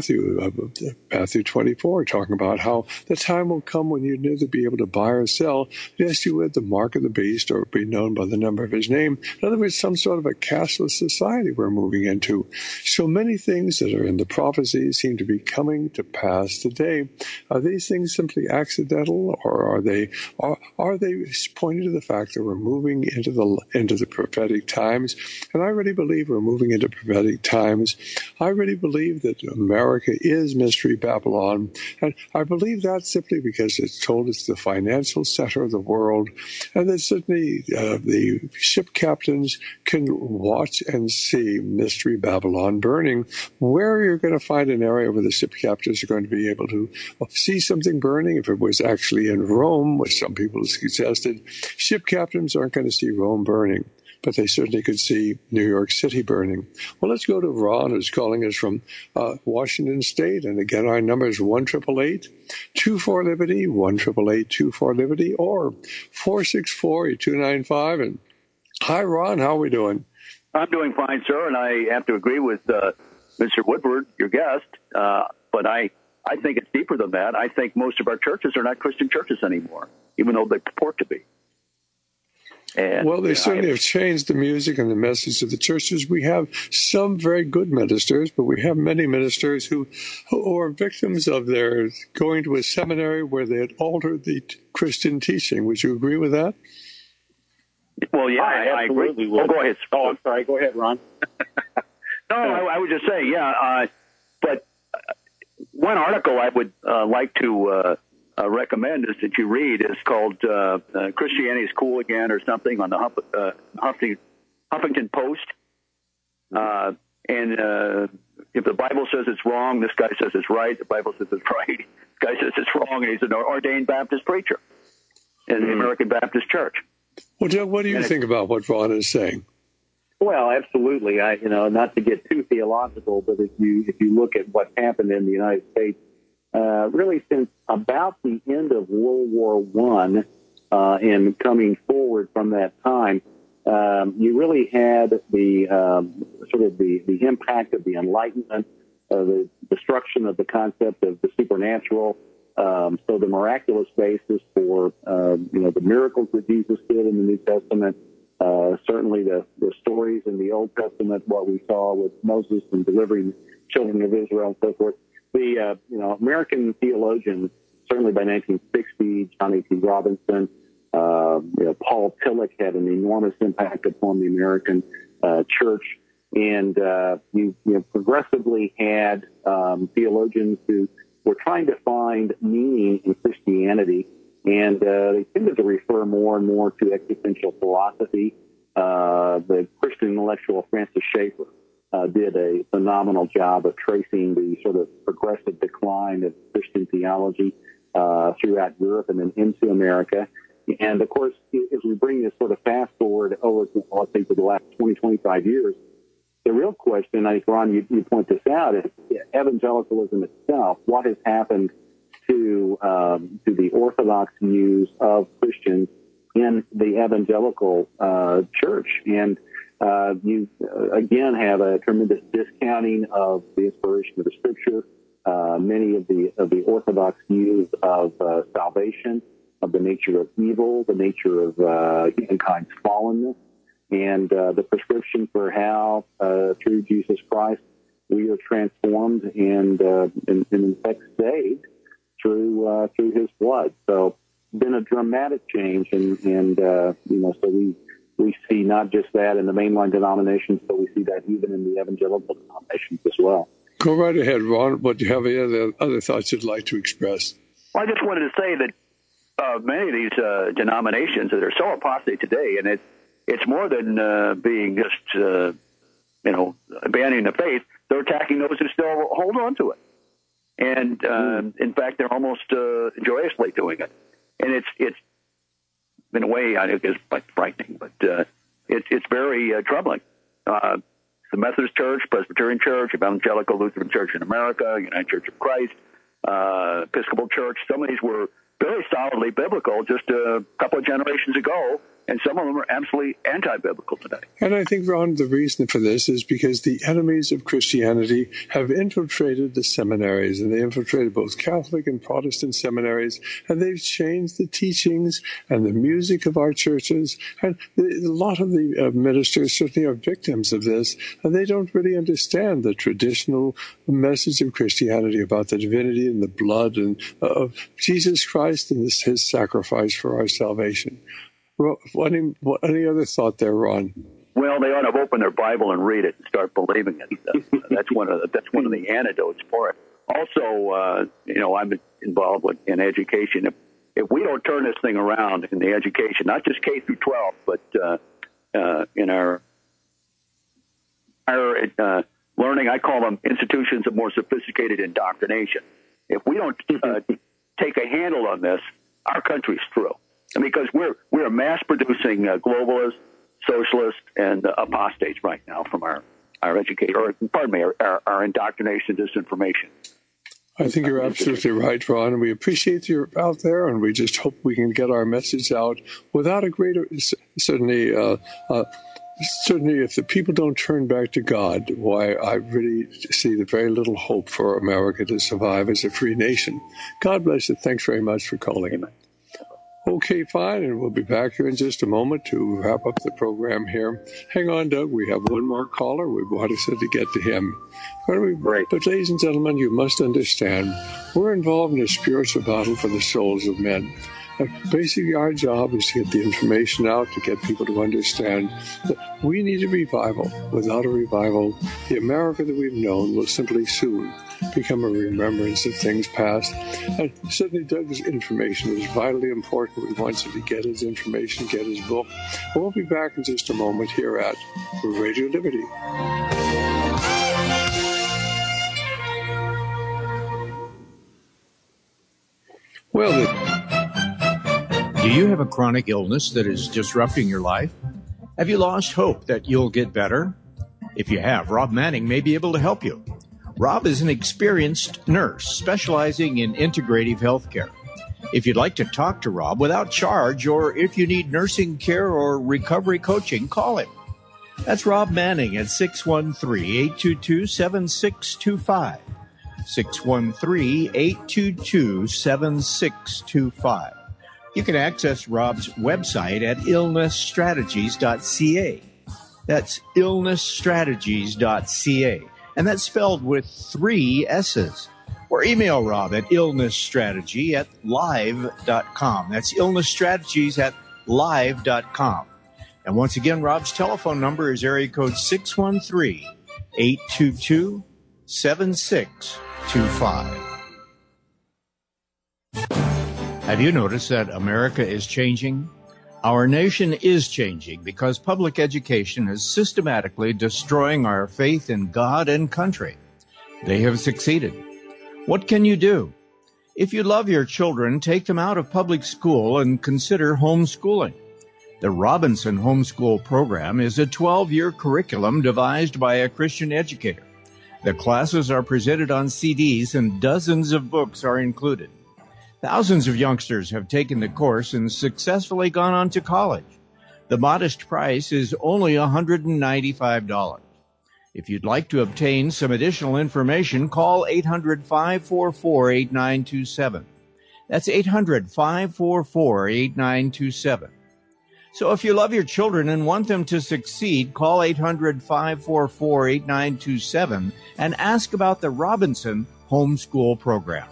Matthew 24 talking about how the time will come when you'll neither be able to buy or sell unless you wear the mark of the beast or be known by the number of his name. In other words, some sort of a cashless society we're moving into. So many things that are in the prophecies seem to be coming to pass today. Are these things simply accidental, or are they pointing to the fact that we're moving into the prophetic times? And I really believe we're moving into prophetic times. I really believe that America is Mystery Babylon, and I believe that simply because it's told it's the financial center of the world, and that certainly the ship captains can watch and see Mystery Babylon burning. Where you're going to find an area where the ship captains are going to be able to see something burning, if it was actually in Rome, which some people have suggested, ship captains aren't going to see Rome burning, but they certainly could see New York City burning. Well, let's go to Ron, who's calling us from Washington State. And again, our number is 1-888-24-LIBERTY, 1-888-24-LIBERTY, or 464-8295. And hi, Ron, how are we doing? I'm doing fine, sir, and I have to agree with Mr. Woodward, your guest, but I think it's deeper than that. I think most of our churches are not Christian churches anymore, even though they purport to be. And, well, they certainly have changed the music and the message of the churches. We have some very good ministers, but we have many ministers who are victims of their going to a seminary where they had altered the Christian teaching. Would you agree with that? Well, yeah, I agree. Oh, go ahead. Oh, I'm sorry. Go ahead, Ron. No, I would just say, but one article I would like to recommend is that you read is called Christianity is Cool Again or something on the Huffington Post. And if the Bible says it's wrong, this guy says it's right. The Bible says it's right. This guy says it's wrong, and he's an ordained Baptist preacher in the American Baptist Church. Well, Doug, what do you think about what Ron is saying? Well, absolutely. Not to get too theological, but if you look at what happened in the United States, really since about the end of World War I, and coming forward from that time, you really had the the impact of the Enlightenment, the destruction of the concept of the supernatural. So the miraculous basis for the miracles that Jesus did in the New Testament. Certainly the stories in the Old Testament, what we saw with Moses and delivering children of Israel and so forth. The American theologians, certainly by 1960, Johnny T. Robinson, Paul Tillich had an enormous impact upon the American church, and you progressively had theologians who were trying to find meaning in Christianity. And they tended to refer more and more to existential philosophy. The Christian intellectual Francis Schaeffer did a phenomenal job of tracing the sort of progressive decline of Christian theology throughout Europe and then into America. And, of course, as we bring this sort of fast forward over, let's say, to the last 20, 25 years, the real question, I think, Ron, you point this out, is evangelicalism itself. What has happened to the Orthodox views of Christians in the evangelical church? And you, again, have a tremendous discounting of the inspiration of the Scripture, many of the Orthodox views of salvation, of the nature of evil, the nature of mankind's fallenness, and the prescription for how, through Jesus Christ, we are transformed and in fact saved through His blood. So it's been a dramatic change, and so we see not just that in the mainline denominations, but we see that even in the evangelical denominations as well. Go right ahead, Ron. But do you have any other thoughts you'd like to express? Well, I just wanted to say that many of these denominations that are so apostate today, and it's more than being just abandoning the faith. They're attacking those who still hold on to it, and in fact, they're almost joyously doing it. And it's in a way, I think, it's like frightening, but it's very troubling. The Methodist Church, Presbyterian Church, Evangelical Lutheran Church in America, United Church of Christ, Episcopal Church. Some of these were very solidly biblical just a couple of generations ago, and some of them are absolutely anti-biblical today. And I think, Ron, the reason for this is because the enemies of Christianity have infiltrated the seminaries, and they infiltrated both Catholic and Protestant seminaries, and they've changed the teachings and the music of our churches. And a lot of the ministers certainly are victims of this, and they don't really understand the traditional message of Christianity about the divinity and the blood and of Jesus Christ and His sacrifice for our salvation. Any other thought there, Ron? Well, they ought to open their Bible and read it and start believing it. That's one of the antidotes for it. Also, I'm involved in education. If we don't turn this thing around in the education, not just K through 12, but in our higher learning, I call them institutions of more sophisticated indoctrination. If we don't take a handle on this, our country's through. Because we're mass producing globalists, socialists, and apostates right now from our education, or pardon me, our indoctrination, disinformation. I think you're absolutely right, Ron, and we appreciate you're out there, and we just hope we can get our message out without a greater, certainly if the people don't turn back to God, why I really see very little hope for America to survive as a free nation. God bless you. Thanks very much for calling in. Okay, fine, and we'll be back here in just a moment to wrap up the program here. Hang on, Doug. We have one more caller. We wanted to get to him. But, ladies and gentlemen, you must understand, we're involved in a spiritual battle for the souls of men. Basically, our job is to get the information out, to get people to understand that we need a revival. Without a revival, the America that we've known will simply soon become a remembrance of things past. And certainly Doug's information is vitally important. We want you to get his information, get his book. We'll be back in just a moment here at Radio Liberty. Do you have a chronic illness that is disrupting your life? Have you lost hope that you'll get better? If you have, Rob Manning may be able to help you. Rob is an experienced nurse specializing in integrative health care. If you'd like to talk to Rob without charge, or if you need nursing care or recovery coaching, call him. That's Rob Manning at 613-822-7625. 613-822-7625. You can access Rob's website at illnessstrategies.ca. That's illnessstrategies.ca. And that's spelled with 3 S's. Or email Rob at illnessstrategy@live.com. That's illnessstrategies@live.com. And once again, Rob's telephone number is area code 613-822-7625. Have you noticed that America is changing? Our nation is changing because public education is systematically destroying our faith in God and country. They have succeeded. What can you do? If you love your children, take them out of public school and consider homeschooling. The Robinson Homeschool Program is a 12-year curriculum devised by a Christian educator. The classes are presented on CDs and dozens of books are included. Thousands of youngsters have taken the course and successfully gone on to college. The modest price is only $195. If you'd like to obtain some additional information, call 800-544-8927. That's 800-544-8927. So if you love your children and want them to succeed, call 800-544-8927 and ask about the Robinson Homeschool Program.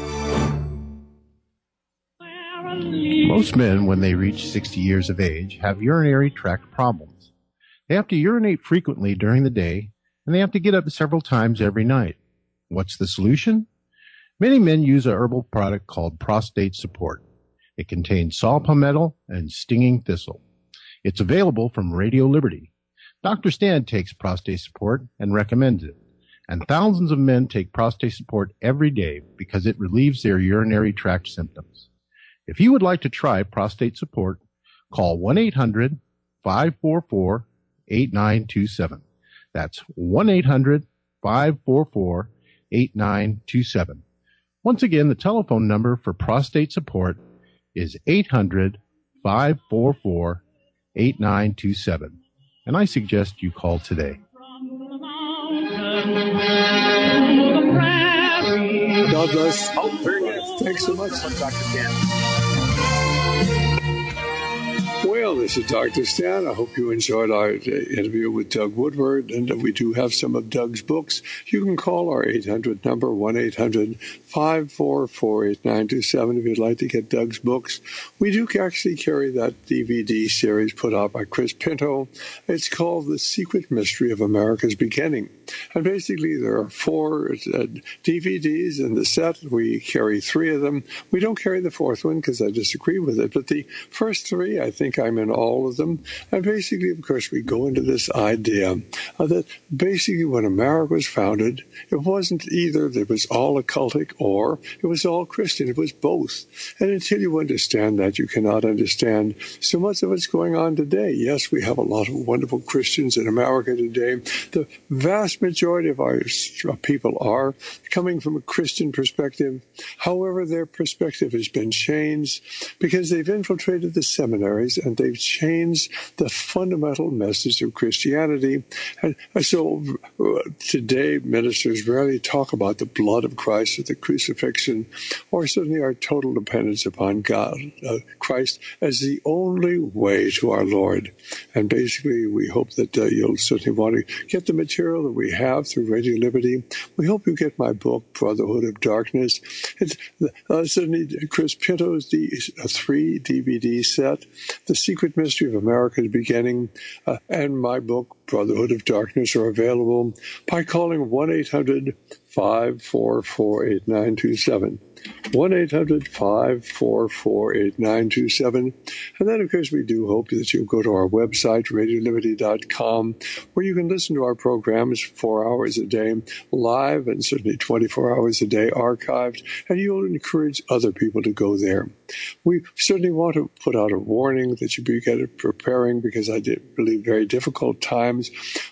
Most men, when they reach 60 years of age, have urinary tract problems. They have to urinate frequently during the day, and they have to get up several times every night. What's the solution? Many men use a herbal product called Prostate Support. It contains saw palmetto and stinging thistle. It's available from Radio Liberty. Dr. Stan takes Prostate Support and recommends it. And thousands of men take Prostate Support every day because it relieves their urinary tract symptoms. If you would like to try Prostate Support, call 1-800-544-8927. That's 1-800-544-8927. Once again, the telephone number for Prostate Support is 800-544-8927. And I suggest you call today. God bless. Oh, very good. Thanks so much, Dr. Stan. Well, this is Dr. Stan. I hope you enjoyed our interview with Doug Woodward, and we do have some of Doug's books. You can call our 800 number, 1-800-544-8927, if you'd like to get Doug's books. We do actually carry that DVD series put out by Chris Pinto. It's called The Secret Mystery of America's Beginning. And basically, there are 4 DVDs in the set. We carry 3 of them. We don't carry the 4th one because I disagree with it. But the first 3, I think I'm in all of them. And basically, of course, we go into this idea that basically when America was founded, it wasn't either that it was all occultic or it was all Christian. It was both. And until you understand that, you cannot understand so much of what's going on today. Yes, we have a lot of wonderful Christians in America today. The vast majority of our people are coming from a Christian perspective. However, their perspective has been changed because they've infiltrated the seminaries and they've changed the fundamental message of Christianity. And so today, ministers rarely talk about the blood of Christ or the crucifixion, or certainly our total dependence upon God, Christ, as the only way to our Lord. And basically, we hope that you'll certainly want to get the material that we have through Radio Liberty. We hope you get my book, Brotherhood of Darkness. It's certainly Chris Pinto's 3 DVD set, The Secret Mystery of America's Beginning, and my book, Brotherhood of Darkness, are available by calling 1-800-544-8927. 1-800-544-8927. And then, of course, we do hope that you'll go to our website, radioliberty.com, where you can listen to our programs 4 hours a day live and certainly 24 hours a day archived, and you'll encourage other people to go there. We certainly want to put out a warning that you begin preparing, because I believe very difficult times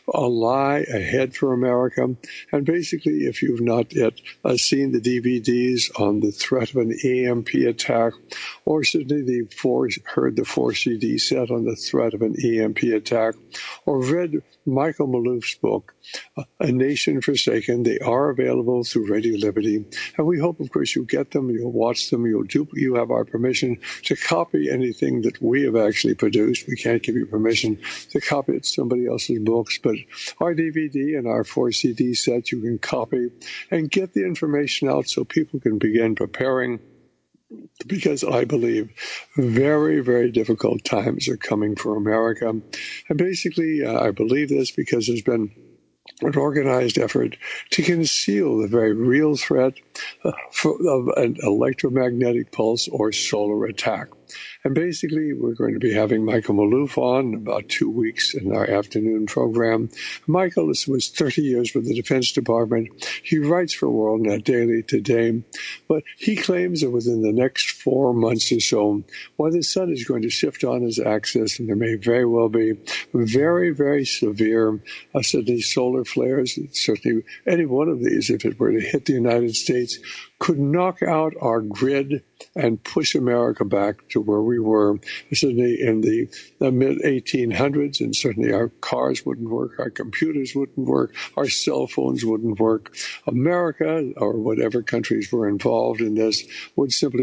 lie ahead for America. And basically, if you've not yet seen the DVDs on the threat of an EMP attack, or certainly heard the 4 CD set on the threat of an EMP attack, or read Michael Malouf's book, A Nation Forsaken, they are available through Radio Liberty. And we hope, of course, you'll get them, you'll watch them, you have our permission to copy anything that we have actually produced. We can't give you permission to copy it somebody else's books, but our DVD and our 4 CD set you can copy and get the information out so people can begin preparing, because I believe very, very difficult times are coming for America. And basically, I believe this because there's been an organized effort to conceal the very real threat of an electromagnetic pulse or solar attack. And basically, we're going to be having Michael Malouf on in about 2 weeks in our afternoon program. Michael was 30 years with the Defense Department. He writes for WorldNet Daily today, but he claims that within the next 4 months or so, while the sun is going to shift on its axis, and there may very well be very, very severe certainly solar flares, certainly any one of these, if it were to hit the United States, could knock out our grid and push America back to where we were, certainly in the mid-1800s, and certainly our cars wouldn't work, our computers wouldn't work, our cell phones wouldn't work. America, or whatever countries were involved in this, would simply be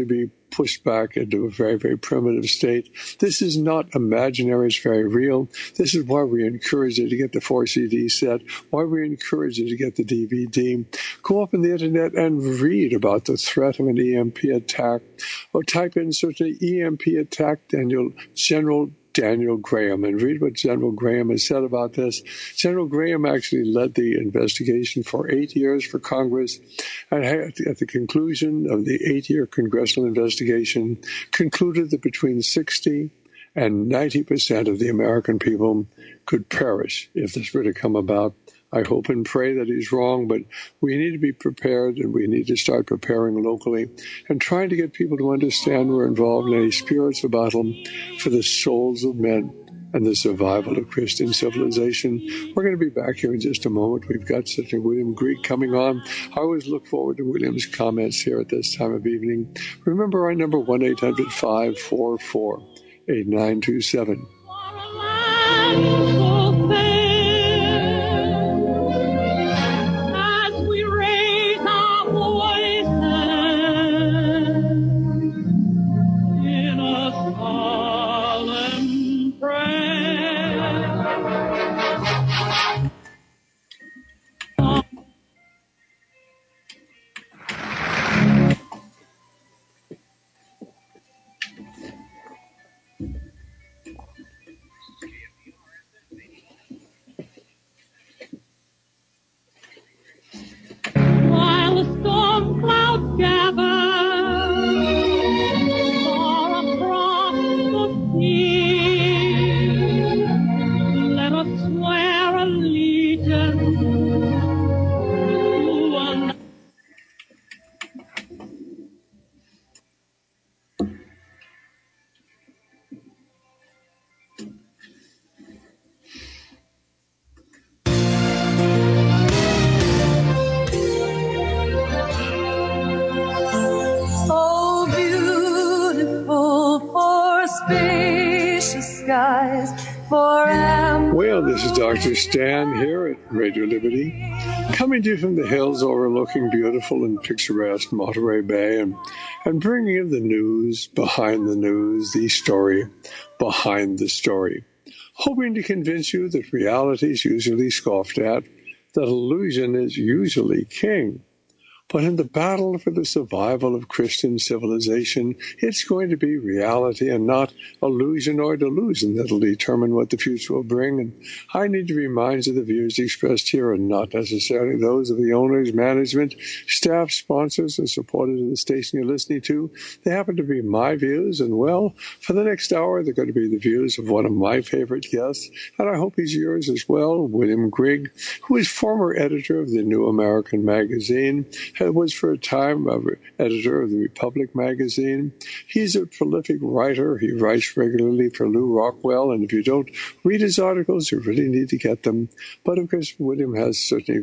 pushed back into a very, very primitive state. This is not imaginary. It's very real. This is why we encourage you to get the 4CD set, why we encourage you to get the DVD. Go up on the internet and read about the threat of an EMP attack, or type in certainly EMP attack General Daniel Graham and read what General Graham has said about this. General Graham actually led the investigation for 8 years for Congress, and at the conclusion of the 8-year congressional investigation, concluded that between 60 and 90% of the American people could perish if this were to come about. I hope and pray that he's wrong, but we need to be prepared, and we need to start preparing locally and trying to get people to understand we're involved in a spiritual battle for the souls of men and the survival of Christian civilization. We're going to be back here in just a moment. We've got such a William Grieg coming on. I always look forward to William's comments here at this time of evening. Remember our number, 1-800-544-8927. Well, this is Dr. Stan here at Radio Liberty, coming to you from the hills overlooking beautiful and picturesque Monterey Bay, and bringing you the news behind the news, the story behind the story, hoping to convince you that reality is usually scoffed at, that illusion is usually king. But in the battle for the survival of Christian civilization, it's going to be reality and not illusion or delusion that will determine what the future will bring. And I need to remind you the views expressed here are not necessarily those of the owners, management, staff, sponsors, or supporters of the station you're listening to. They happen to be my views. And, well, for the next hour, they're going to be the views of one of my favorite guests. And I hope he's yours as well, William Grieg, who is former editor of the New American Magazine, was for a time editor of the Republic magazine. He's a prolific writer. He writes regularly for Lew Rockwell, and if you don't read his articles, you really need to get them. But, of course, William has certainly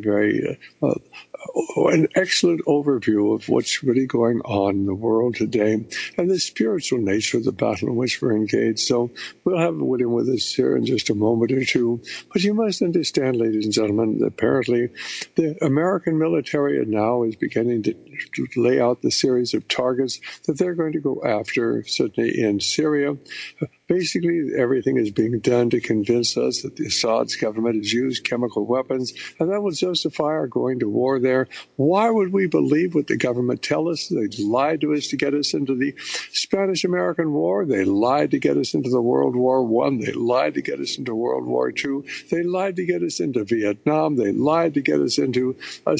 an excellent overview of what's really going on in the world today and the spiritual nature of the battle in which we're engaged. So we'll have William with us here in just a moment or two. But you must understand, ladies and gentlemen, that apparently the American military now is beginning to lay out the series of targets that they're going to go after, certainly in Syria. Basically, everything is being done to convince us that the Assad's government has used chemical weapons, and that will justify our going to war there. Why would we believe what the government tell us? They lied to us to get us into the Spanish-American War. They lied to get us into the World War I. They lied to get us into World War II. They lied to get us into Vietnam. They lied to get us into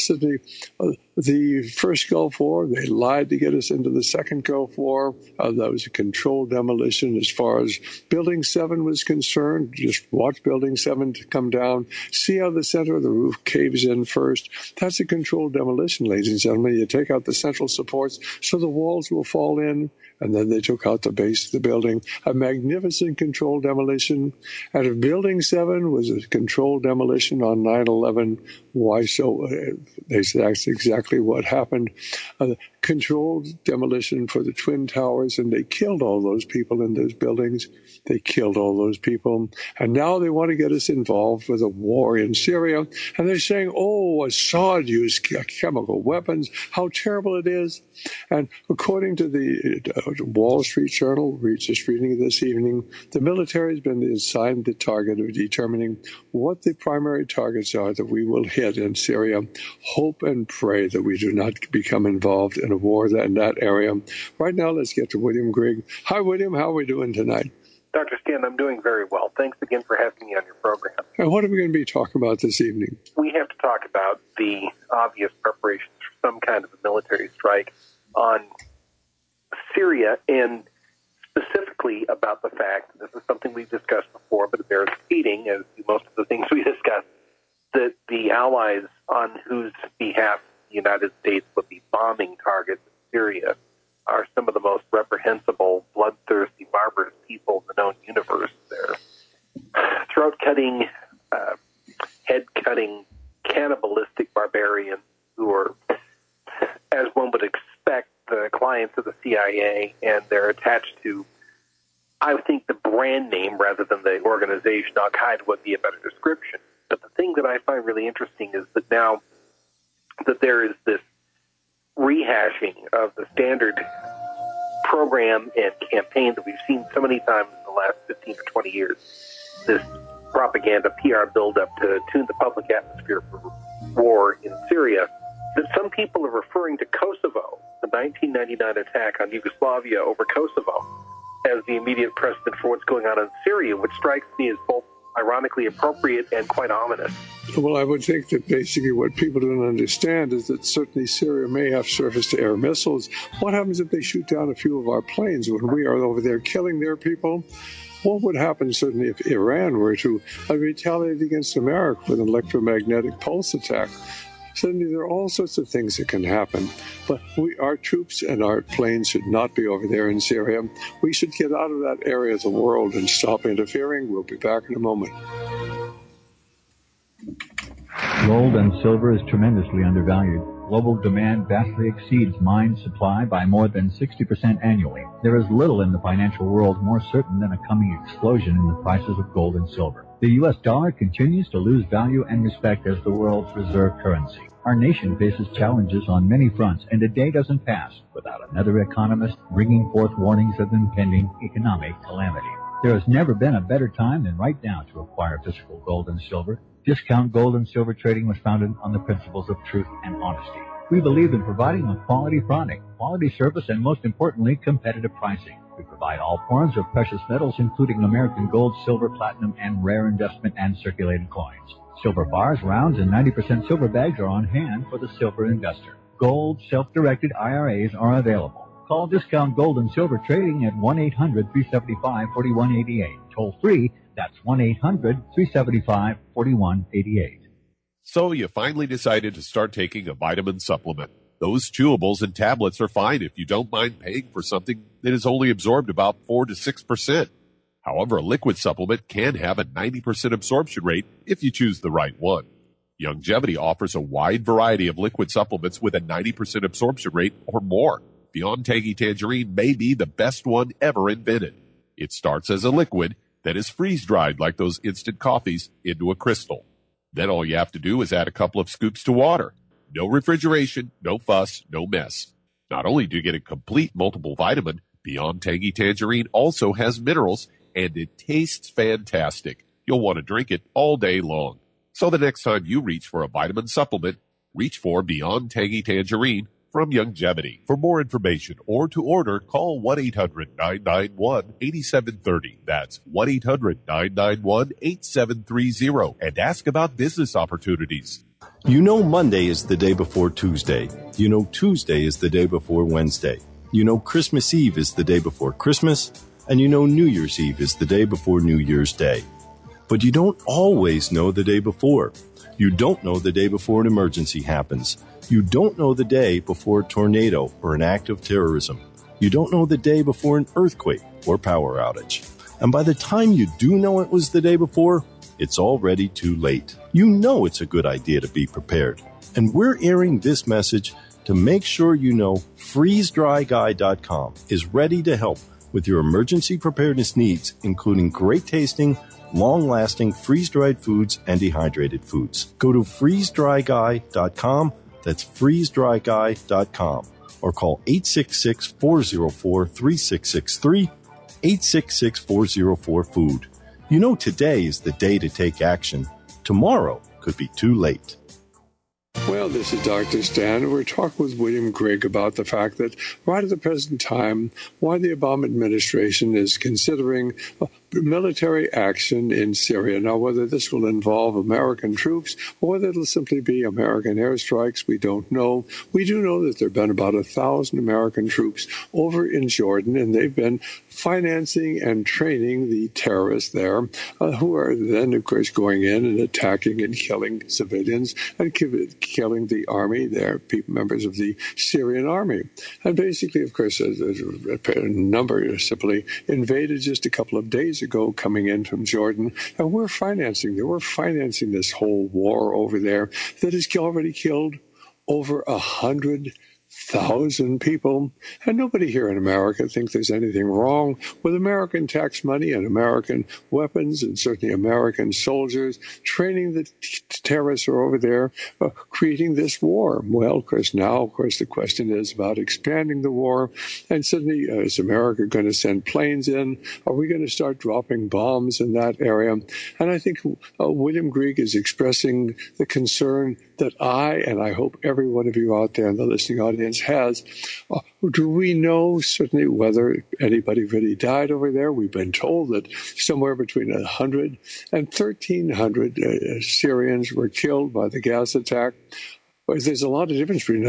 the first Gulf War. They lied to get us into the second Gulf War. That was a controlled demolition as far as Building 7 was concerned. Just watch Building 7 to come down. See how the center of the roof caves in first. That's a controlled demolition, ladies and gentlemen. You take out the central supports so the walls will fall in, and then they took out the base of the building. A magnificent controlled demolition. And if Building 7 was a controlled demolition on 9/11, Why so? They said that's exactly what happened. Controlled demolition for the Twin Towers, and they killed all those people in those buildings. They killed all those people. And now they want to get us involved with a war in Syria. And they're saying, oh, Assad used chemical weapons, how terrible it is. And according to the Wall Street Journal, just reading this evening, the military has been assigned the target of determining what the primary targets are that we will hit in Syria. Hope and pray that we do not become involved in a war in that area. Right now, let's get to William Grigg. Hi, William. How are we doing tonight? Dr. Stan, I'm doing very well. Thanks again for having me on your program. And what are we going to be talking about this evening? We have to talk about the obvious preparations for some kind of a military strike on Syria, and specifically about the fact, this is something we've discussed before, but it bears repeating, as do most of the things we discussed, that the allies on whose behalf the United States would be bombing targets in Syria are some of the most reprehensible, bloodthirsty, barbarous people in the known universe. They're throat-cutting, head-cutting, cannibalistic barbarians who are, as one would expect, the clients of the CIA, and they're attached to, I think, the brand name rather than the organization. Al-Qaeda would be a better description. But the thing that I find really interesting is that now that there is this rehashing of the standard program and campaign that we've seen so many times in the last 15 or 20 years, this propaganda PR buildup to tune the public atmosphere for war in Syria, that some people are referring to Kosovo, the 1999 attack on Yugoslavia over Kosovo, as the immediate precedent for what's going on in Syria, which strikes me as both ironically appropriate and quite ominous. Well, I would think that basically what people don't understand is that certainly Syria may have surface-to-air missiles. What happens if they shoot down a few of our planes when we are over there killing their people? What would happen certainly if Iran were to retaliate against America with an electromagnetic pulse attack? Certainly there are all sorts of things that can happen, but our troops and our planes should not be over there in Syria. We should get out of that area of the world and stop interfering. We'll be back in a moment. Gold and silver is tremendously undervalued. Global demand vastly exceeds mine supply by more than 60% annually. There is little in the financial world more certain than a coming explosion in the prices of gold and silver. The U.S. dollar continues to lose value and respect as the world's reserve currency. Our nation faces challenges on many fronts, and a day doesn't pass without another economist bringing forth warnings of impending economic calamity. There has never been a better time than right now to acquire physical gold and silver. Discount Gold and Silver Trading was founded on the principles of truth and honesty. We believe in providing a quality product, quality service, and most importantly, competitive pricing. We provide all forms of precious metals, including American gold, silver, platinum, and rare investment and circulated coins. Silver bars, rounds, and 90% silver bags are on hand for the silver investor. Gold, self-directed IRAs are available. Call Discount Gold and Silver Trading at 1-800-375-4188. Toll free, that's 1-800-375-4188. So you finally decided to start taking a vitamin supplement. Those chewables and tablets are fine if you don't mind paying for something that is only absorbed about 4 to 6%. However, a liquid supplement can have a 90% absorption rate if you choose the right one. Youngevity offers a wide variety of liquid supplements with a 90% absorption rate or more. Beyond Tangy Tangerine may be the best one ever invented. It starts as a liquid that is freeze-dried like those instant coffees into a crystal. Then all you have to do is add a couple of scoops to water. No refrigeration, no fuss, no mess. Not only do you get a complete multiple vitamin, Beyond Tangy Tangerine also has minerals, and it tastes fantastic. You'll want to drink it all day long. So the next time you reach for a vitamin supplement, reach for Beyond Tangy Tangerine from Youngevity. For more information or to order, call 1-800-991-8730. That's 1-800-991-8730 and ask about business opportunities. You know Monday is the day before Tuesday. You know Tuesday is the day before Wednesday. You know Christmas Eve is the day before Christmas. And you know New Year's Eve is the day before New Year's Day. But you don't always know the day before. You don't know the day before an emergency happens. You don't know the day before a tornado or an act of terrorism. You don't know the day before an earthquake or power outage. And by the time you do know it was the day before, it's already too late. You know it's a good idea to be prepared. And we're airing this message to make sure you know FreezeDryGuy.com is ready to help with your emergency preparedness needs, including great tasting, long-lasting freeze-dried foods and dehydrated foods. Go to FreezeDryGuy.com. That's FreezeDryGuy.com. Or call 866-404-3663, 866-404-FOOD. You know today is the day to take action. Tomorrow could be too late. Well, this is Dr. Stan. We're talking with William Grigg about the fact that right at the present time, why the Obama administration is considering military action in Syria. Now, whether this will involve American troops or whether it'll simply be American airstrikes, we don't know. We do know that there have been about 1,000 American troops over in Jordan, and they've been financing and training the terrorists there, who are then, of course, going in and attacking and killing civilians and killing the army. They're members of the Syrian army. And basically, of course, a number simply invaded just a couple of days ago coming in from Jordan, and we're financing this whole war over there that has already killed over 100,000 people, and nobody here in America thinks there's anything wrong with American tax money and American weapons and certainly American soldiers training the terrorists who are over there, creating this war. Well, of course, the question is about expanding the war, and suddenly is America going to send planes in? Are we going to start dropping bombs in that area? And I think William Grigg is expressing the concern that I hope every one of you out there in the listening audience has. Do we know certainly whether anybody really died over there? We've been told that somewhere between 100 and 1,300 Syrians were killed by the gas attack. There's a lot of difference between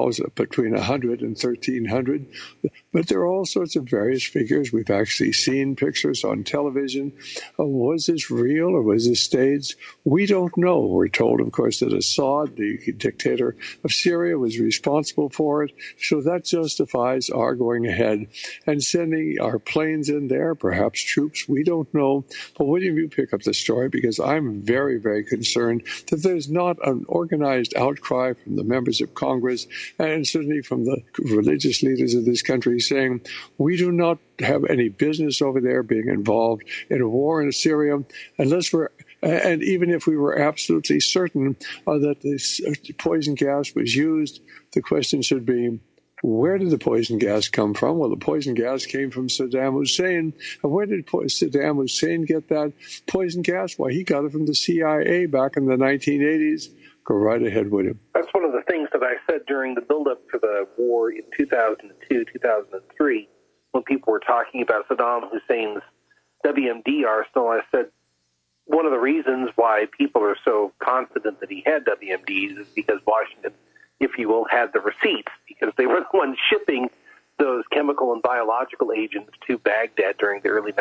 100 and 1,300, but there are all sorts of various figures. We've actually seen pictures on television. Was this real or was this staged? We don't know. We're told, of course, that Assad, the dictator of Syria, was responsible for it. So that justifies our going ahead and sending our planes in there, perhaps troops. We don't know. But William, you pick up the story, because I'm very, very concerned that there's not an organized outcry from the members of Congress and certainly from the religious leaders of this country saying we do not have any business over there being involved in a war in Syria unless and even if we were absolutely certain that this poison gas was used, the question should be, where did the poison gas come from? Well, the poison gas came from Saddam Hussein. And where did Saddam Hussein get that poison gas? Well, he got it from the CIA back in the 1980s. Go right ahead, William. That's one of the things that I said during the build-up to the war in 2002, 2003, when people were talking about Saddam Hussein's WMD arsenal. I said one of the reasons why people are so confident that he had WMDs is because Washington, if you will, had the receipts, because they were the ones shipping those chemical and biological agents to Baghdad during the early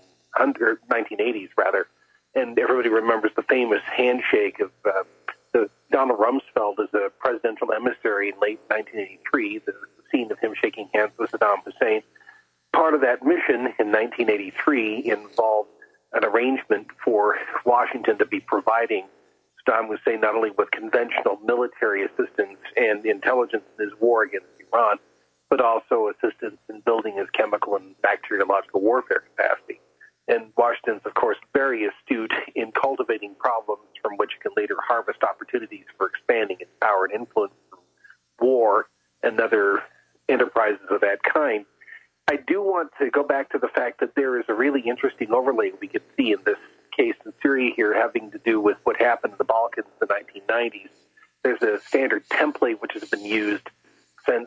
1980s, rather. And everybody remembers the famous handshake of Donald Rumsfeld as a presidential emissary in late 1983, the scene of him shaking hands with Saddam Hussein. Part of that mission in 1983 involved an arrangement for Washington to be providing Saddam Hussein not only with conventional military assistance and intelligence in his war against Iran, but also assistance in building his chemical and bacteriological warfare capacity. And Washington's, of course, very astute in cultivating problems from which it can later harvest opportunities for expanding its power and influence through war and other enterprises of that kind. I do want to go back to the fact that there is a really interesting overlay we could see in this case in Syria here having to do with what happened in the Balkans in the 1990s. There's a standard template which has been used since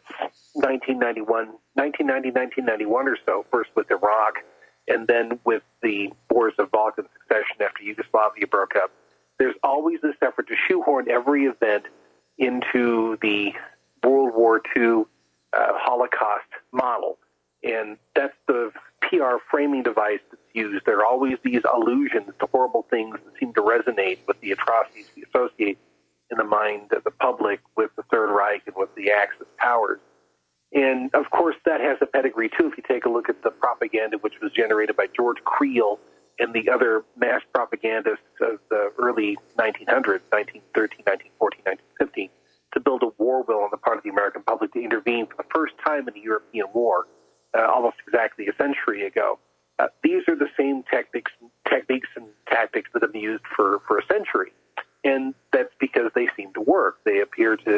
1991 or so, first with Iraq, and then with the wars of Balkan succession after Yugoslavia broke up. There's always this effort to shoehorn every event into the World War II Holocaust model. And that's the PR framing device that's used. There are always these allusions to horrible things that seem to resonate with the atrocities we associate in the mind of the public with the Third Reich and with the Axis powers. And, of course, that has a pedigree, too. If you take a look at the propaganda which was generated by George Creel and the other mass propagandists of the early 1900s, 1913, 1914, 1915, to build a war will on the part of the American public to intervene for the first time in the European war, almost exactly a century ago. These are the same techniques and tactics that have been used for a century, and that's because they seem to work. They appeal to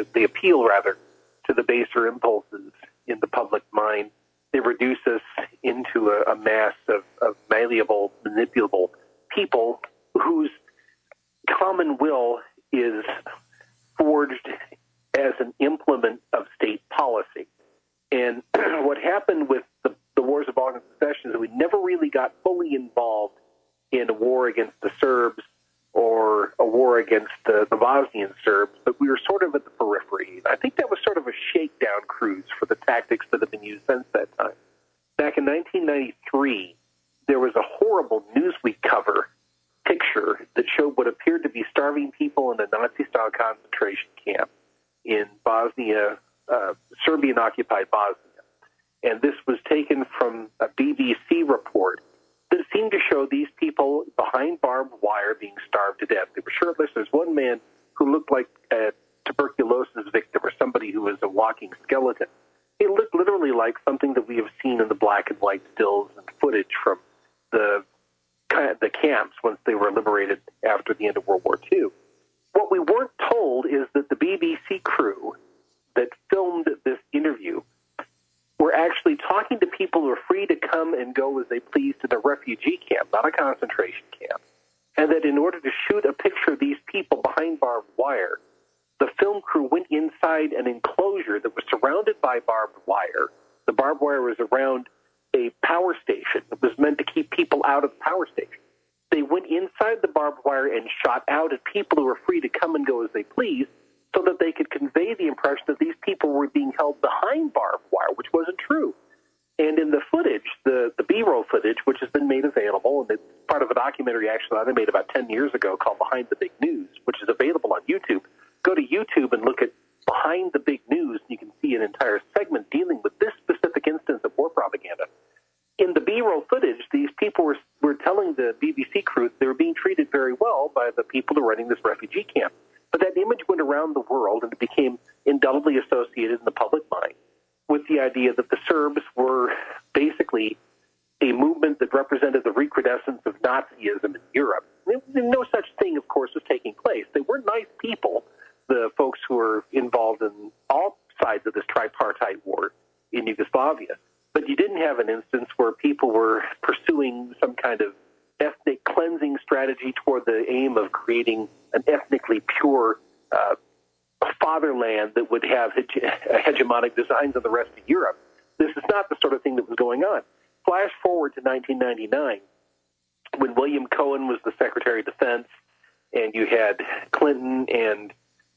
the baser impulses in the public mind. They reduce us into a mass of malleable, manipulable people whose common will is forged as an implement of state policy. And what happened with the wars of Balkan secession is that we never really got fully involved in a war against the Serbs or a war against the Bosnian Serbs, but we were sort of at the periphery. I think that was sort of a shakedown cruise for the tactics that have been used since that time. Back in 1993, there was a horrible Newsweek cover picture that showed what appeared to be starving people in a Nazi-style concentration camp in Bosnia, Serbian-occupied Bosnia. And this was taken from a BBC report that seemed to show these people behind barbed wire being starved to death. They were shirtless. There's one man who looked like a tuberculosis victim or somebody who was a walking skeleton. He looked literally like something that we have seen in the black and white stills and footage from the camps once they were liberated after the end of World War II. What we weren't told is that the BBC crew that filmed this interview were actually talking to people who are free to come and go as they pleased in a refugee camp, not a concentration camp. And that in order to shoot a picture of these people behind barbed wire, the film crew went inside an enclosure that was surrounded by barbed wire. The barbed wire was around a power station. It was meant to keep people out of the power station. They went inside the barbed wire and shot out at people who were free to come and go as they pleased, so that they could convey the impression that these people were being held behind barbed wire, which wasn't true. And in the footage, the B-roll footage, which has been made available, and it's part of a documentary actually that I made about 10 years ago called Behind the Big News, which is available on YouTube. Go to YouTube and look at Behind the Big News, and you can see an entire segment dealing with this specific instance of war propaganda. In the B-roll footage, these people were telling the BBC crew they were being treated very well by the people who were running this refugee camp. But that image went around the world, and it became indelibly associated in the public mind with the idea that the Serbs were basically a movement that represented the recrudescence of Nazism in Europe. No such thing, of course, was taking place. They were nice people, the folks who were involved in all sides of this tripartite war in Yugoslavia. But you didn't have an instance where people were pursuing some kind of ethnic cleansing strategy toward the aim of creating an ethnically pure fatherland that would have hegemonic designs on the rest of Europe. This is not the sort of thing that was going on. Flash forward to 1999, when William Cohen was the Secretary of Defense, and you had Clinton and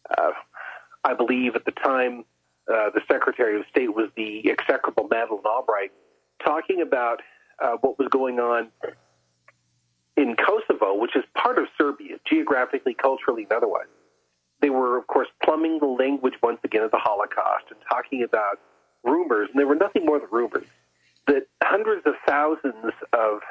I believe at the time the Secretary of State was the execrable Madeleine Albright, talking about what was going on in Kosovo, which is part of Serbia, geographically, culturally, and otherwise. They were, of course, plumbing the language once again of the Holocaust and talking about rumors, and they were nothing more than rumors, that hundreds of thousands of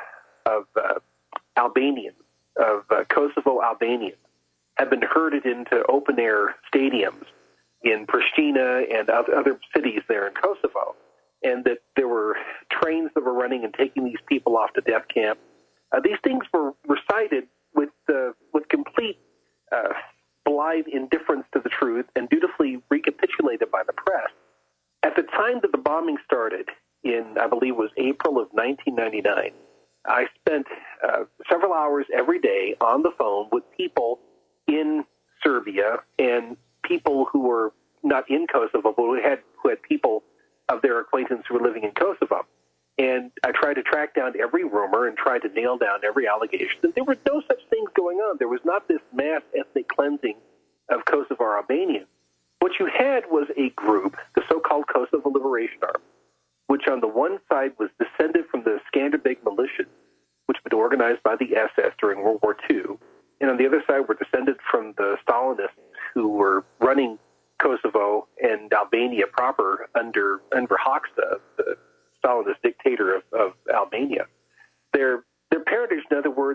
Albanians, of Kosovo Albanians, have been herded into open-air stadiums in Pristina and other cities there in Kosovo, and that there were trains that were running and taking these people off to death camp. These things were recited with complete blithe indifference to the truth and dutifully recapitulated by the press. At the time that the bombing started in, I believe it was April of 1999, I spent several hours every day on the phone with people in Serbia and people who were not in Kosovo, but who had people of their acquaintance who were living in Kosovo. And I tried to track down every rumor and tried to nail down every allegation. And there were no such things going on. There was not this mass ethnic cleansing of Kosovo Albanians. What you had was a group, the so-called Kosovo Liberation Army, which on the one side was descended from the Skanderbeg militias, which had been organized by the SS during World War II. And on the other side were descended from the Stalinists who were running Kosovo and Albania proper under Hoxha, the Stalinist dictator of Albania. Their parentage, in other words,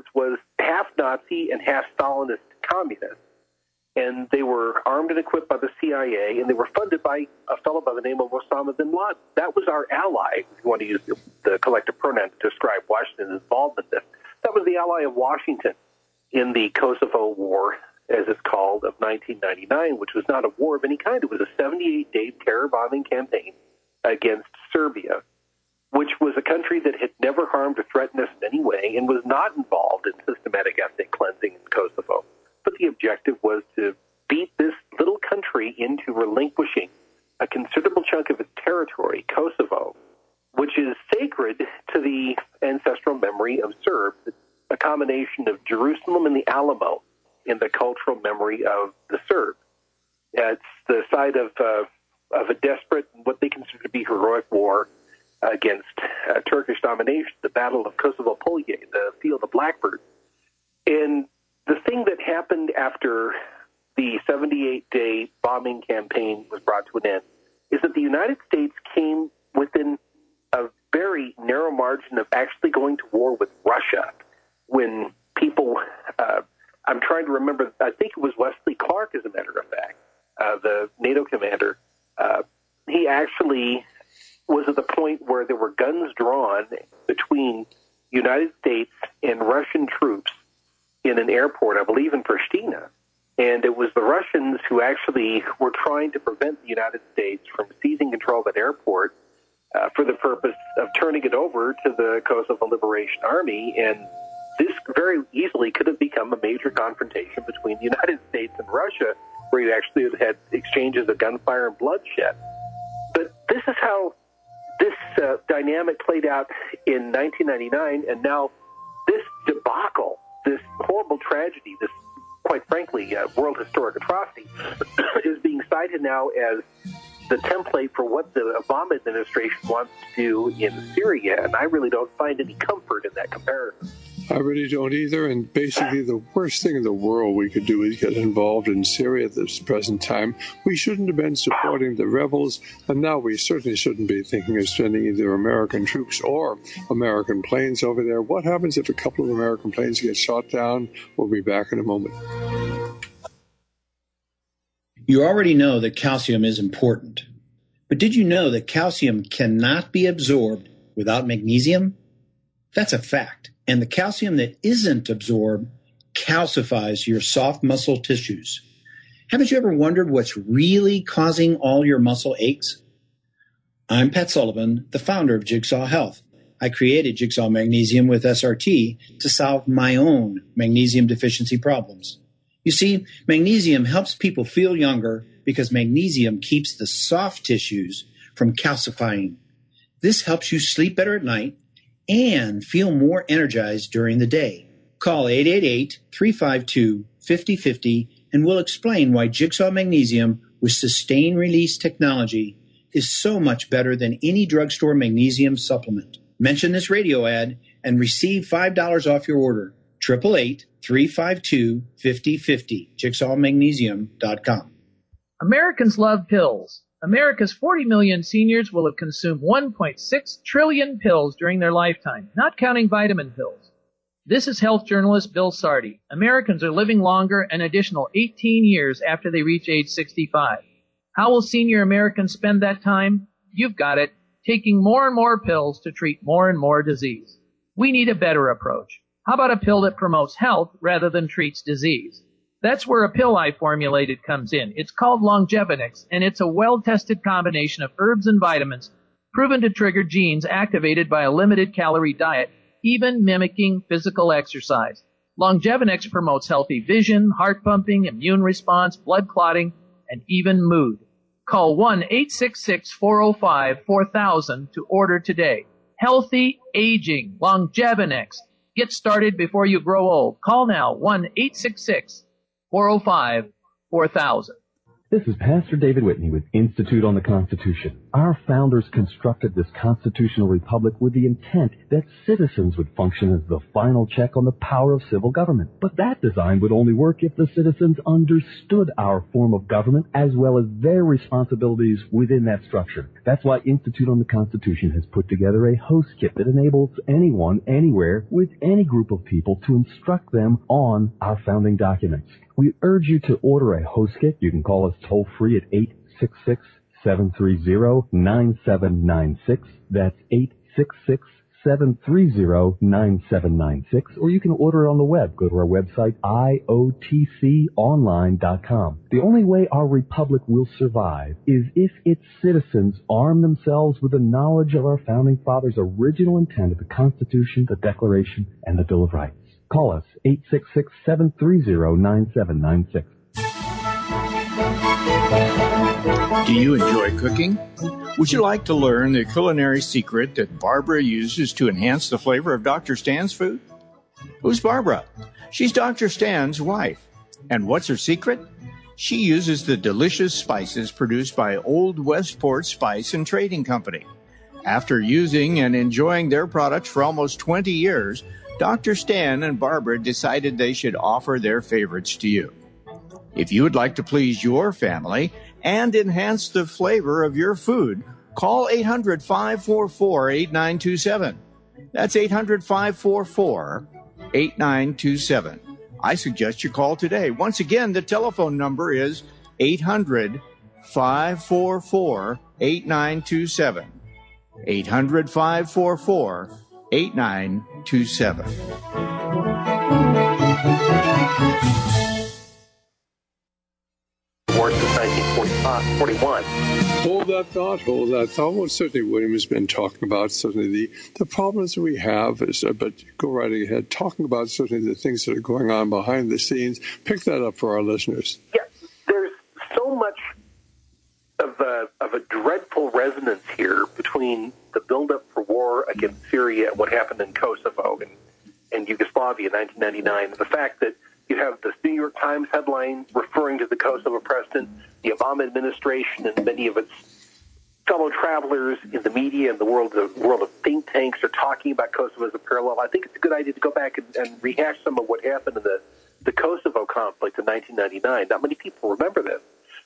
Nazi and half Stalinist communist. And they were armed and equipped by the CIA, and they were funded by a fellow by the name of Osama bin Laden. That was our ally, if you want to use the collective pronoun to describe Washington's involvement in this. That was the ally of Washington in the Kosovo War, as it's called, of 1999, which was not a war of any kind. It was a 78-day terror bombing campaign against Serbia, which was a country that had never harmed or threatened us in any way and was not involved in systematic ethnic cleansing in Kosovo. But the objective was to beat this little country into relinquishing a considerable chunk of its territory, Kosovo, which is sacred to the ancestral memory of Serbs. It's a combination of Jerusalem and the Alamo in the cultural memory of the Serbs. It's the site of a desperate, what they consider to be heroic war against Turkish domination, the Battle of Kosovo Polje, the Field of Blackbird. And the thing that happened after the 78-day bombing campaign was brought to an end is that the United States came within a very narrow margin of actually going to war with Russia when people, I'm trying to remember, I think it was Wesley Clark, as a matter of fact, the NATO commander. He actually was at the point where there were guns drawn between United States and Russian troops in an airport, I believe in Pristina. And it was the Russians who actually were trying to prevent the United States from seizing control of that airport for the purpose of turning it over to the Kosovo Liberation Army. And this very easily could have become a major confrontation between the United States and Russia, where you actually had exchanges of gunfire and bloodshed. But this is how this dynamic played out in 1999, and now this debacle, this horrible tragedy, this, quite frankly, world historic atrocity, is being cited now as the template for what the Obama administration wants to do in Syria, and I really don't find any comfort in that comparison. I really don't either, and basically the worst thing in the world we could do is get involved in Syria at this present time. We shouldn't have been supporting the rebels, and now we certainly shouldn't be thinking of sending either American troops or American planes over there. What happens if a couple of American planes get shot down? We'll be back in a moment. You already know that calcium is important, but did you know that calcium cannot be absorbed without magnesium? That's a fact. And the calcium that isn't absorbed calcifies your soft muscle tissues. Haven't you ever wondered what's really causing all your muscle aches? I'm Pat Sullivan, the founder of Jigsaw Health. I created Jigsaw Magnesium with SRT to solve my own magnesium deficiency problems. You see, magnesium helps people feel younger because magnesium keeps the soft tissues from calcifying. This helps you sleep better at night and feel more energized during the day. Call 888-352-5050 and we'll explain why Jigsaw Magnesium with sustained release technology is so much better than any drugstore magnesium supplement. Mention this radio ad and receive $5 off your order. 888-352-5050. JigsawMagnesium.com. Americans love pills. America's 40 million seniors will have consumed 1.6 trillion pills during their lifetime, not counting vitamin pills. This is health journalist Bill Sardi. Americans are living longer an additional 18 years after they reach age 65. How will senior Americans spend that time? You've got it, taking more and more pills to treat more and more disease. We need a better approach. How about a pill that promotes health rather than treats disease? That's where a pill I formulated comes in. It's called Longevinix, and it's a well-tested combination of herbs and vitamins proven to trigger genes activated by a limited-calorie diet, even mimicking physical exercise. Longevinix promotes healthy vision, heart pumping, immune response, blood clotting, and even mood. Call 1-866-405-4000 to order today. Healthy aging, Longevinix. Get started before you grow old. Call now, 1-866-405-4000. This is Pastor David Whitney with Institute on the Constitution. Our founders constructed this constitutional republic with the intent that citizens would function as the final check on the power of civil government. But that design would only work if the citizens understood our form of government as well as their responsibilities within that structure. That's why Institute on the Constitution has put together a host kit that enables anyone, anywhere, with any group of people to instruct them on our founding documents. We urge you to order a host kit. You can call us toll-free at 866-730-9796. That's 866-730-9796. Or you can order it on the web. Go to our website, iotconline.com. The only way our republic will survive is if its citizens arm themselves with the knowledge of our founding fathers' original intent of the Constitution, the Declaration, and the Bill of Rights. Call us, 866-730-9796. Do you enjoy cooking? Would you like to learn the culinary secret that Barbara uses to enhance the flavor of Dr. Stan's food? Who's Barbara? She's Dr. Stan's wife. And what's her secret? She uses the delicious spices produced by Old Westport Spice and Trading Company. After using and enjoying their products for almost 20 years, Dr. Stan and Barbara decided they should offer their favorites to you. If you would like to please your family and enhance the flavor of your food, call 800-544-8927. That's 800-544-8927. I suggest you call today. Once again, the telephone number is 800-544-8927. 800-544-8927. Since 1941. Hold that thought. Well, certainly William has been talking about certainly the problems that we have, but go right ahead, talking about certainly the things that are going on behind the scenes. Pick that up for our listeners. Yeah, there's so much of a dreadful resonance here between the buildup for war against Syria and what happened in Kosovo and Yugoslavia in 1999, and the fact that you have the New York Times headline referring to the Kosovo president, the Obama administration, and many of its fellow travelers in the media and the world of think tanks are talking about Kosovo as a parallel. I think it's a good idea to go back and rehash some of what happened in the Kosovo conflict in 1999. Not many people remember this.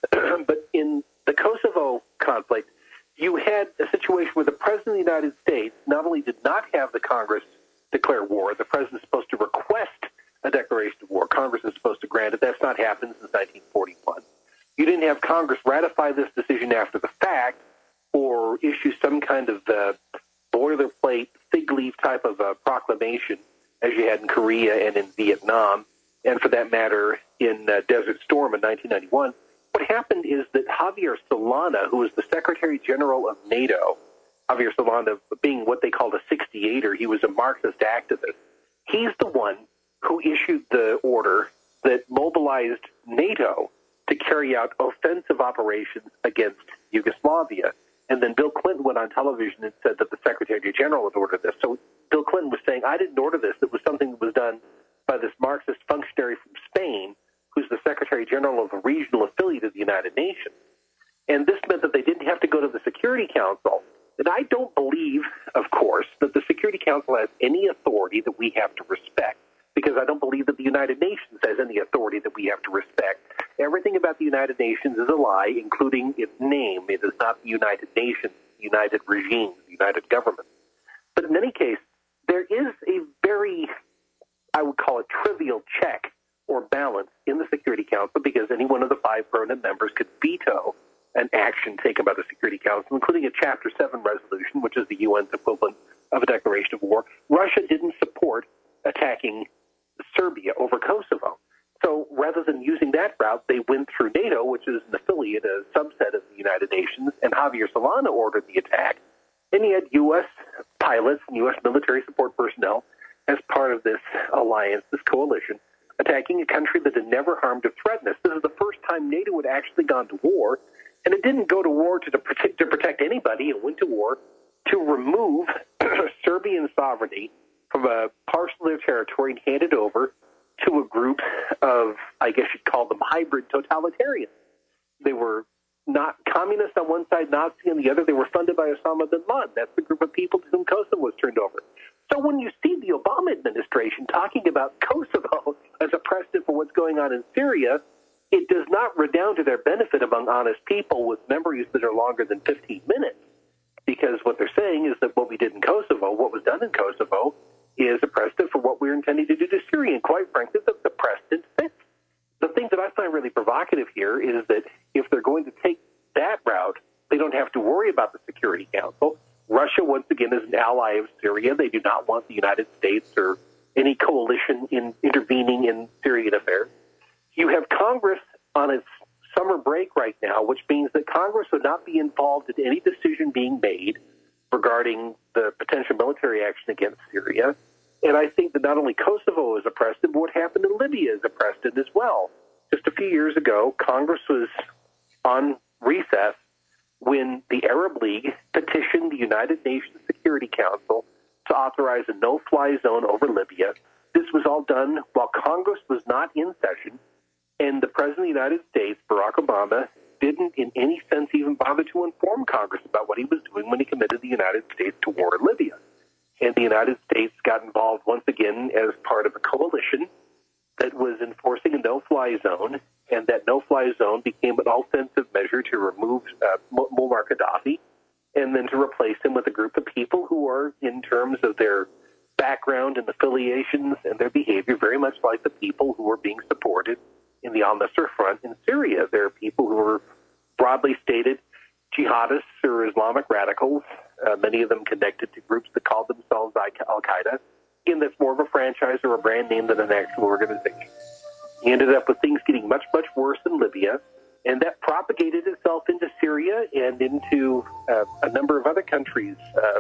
But in the Kosovo conflict, you had a situation where the President of the United States not only did not have the Congress declare war, the President is supposed to request a declaration of war. Congress is supposed to grant it. That's not happened since 1941. You didn't have Congress ratify this decision after the fact or issue some kind of boilerplate fig leaf type of proclamation as you had in Korea and in Vietnam, and for that matter in Desert Storm in 1991. What happened is that Javier Solana, who was the Secretary General of NATO, Javier Solana being what they called a 68er, he was a Marxist activist. He's the one who issued the order that mobilized NATO to carry out offensive operations against Yugoslavia. And then Bill Clinton went on television and said that the Secretary General had ordered this. So Bill Clinton was saying, I didn't order this. It was something that was done by this Marxist functionary from Spain, who's the Secretary General of a regional affiliate of the United Nations. And this meant that they didn't have to go to the Security Council. And I don't believe, of course, that the Security Council has any authority that we have to respect, because I don't believe that the United Nations has any authority that we have to respect. Everything about the United Nations is a lie, including its name. It is not the United Nations, the United Regimes, the United Government. But in any case, there is a very, I would call it, trivial check or balance in the Security Council, because any one of the 5 permanent members could veto an action taken by the Security Council, including a Chapter 7 resolution, which is the UN's equivalent of a declaration of war. Russia didn't support attacking Serbia over Kosovo. So rather than using that route, they went through NATO, which is an affiliate, a subset of the United Nations, and Javier Solana ordered the attack. And he had U.S. pilots and U.S. military support personnel as part of this alliance, this coalition, attacking a country that had never harmed or threatened us. This is the first time NATO had actually gone to war, and it didn't go to war to protect anybody. It went to war to remove Serbian sovereignty from a parcel of their territory and hand it over to a group of, I guess you'd call them hybrid totalitarians. They were not communist on one side, Nazi on and the other, they were funded by Osama bin Laden. That's the group of people to whom Kosovo was turned over. So when you see the Obama administration talking about Kosovo as a precedent for what's going on in Syria, it does not redound to their benefit among honest people with memories that are longer than 15 minutes. Because what they're saying is that what we did in Kosovo, what was done in Kosovo, is a precedent for what we're intending to do to Syria. And quite frankly, the precedent fits. The thing that I find really provocative here is that if they're going to take that route, they don't have to worry about the Security Council. Russia, once again, is an ally of Syria. They do not want the United States or any coalition in intervening in Syrian affairs. You have Congress on its summer break right now, which means that Congress would not be involved in any decision being made regarding the potential military action against Syria. And I think that not only Kosovo is a precedent, but what happened in Libya is a precedent as well. Just a few years ago, Congress was on recess when the Arab League petitioned the United Nations Security Council to authorize a no-fly zone over Libya. This was all done while Congress was not in session, and the President of the United States, Barack Obama, didn't in any sense even bother to inform Congress about what he was doing when he committed the United States to war in Libya. And the United States got involved once again as part of a coalition that was enforcing a no-fly zone, and that no-fly zone became an offensive measure to remove Muammar Gaddafi and then to replace him with a group of people who are, in terms of their background and affiliations and their behavior, very much like the people who are being supported in the al-Nusra Front in Syria. There are people who are broadly stated jihadists or Islamic radicals, many of them connected to groups that call themselves Al-Qaeda. Again, that's more of a franchise or a brand name than an actual organization. He ended up with things getting much, much worse in Libya, and that propagated itself into Syria and into a number of other countries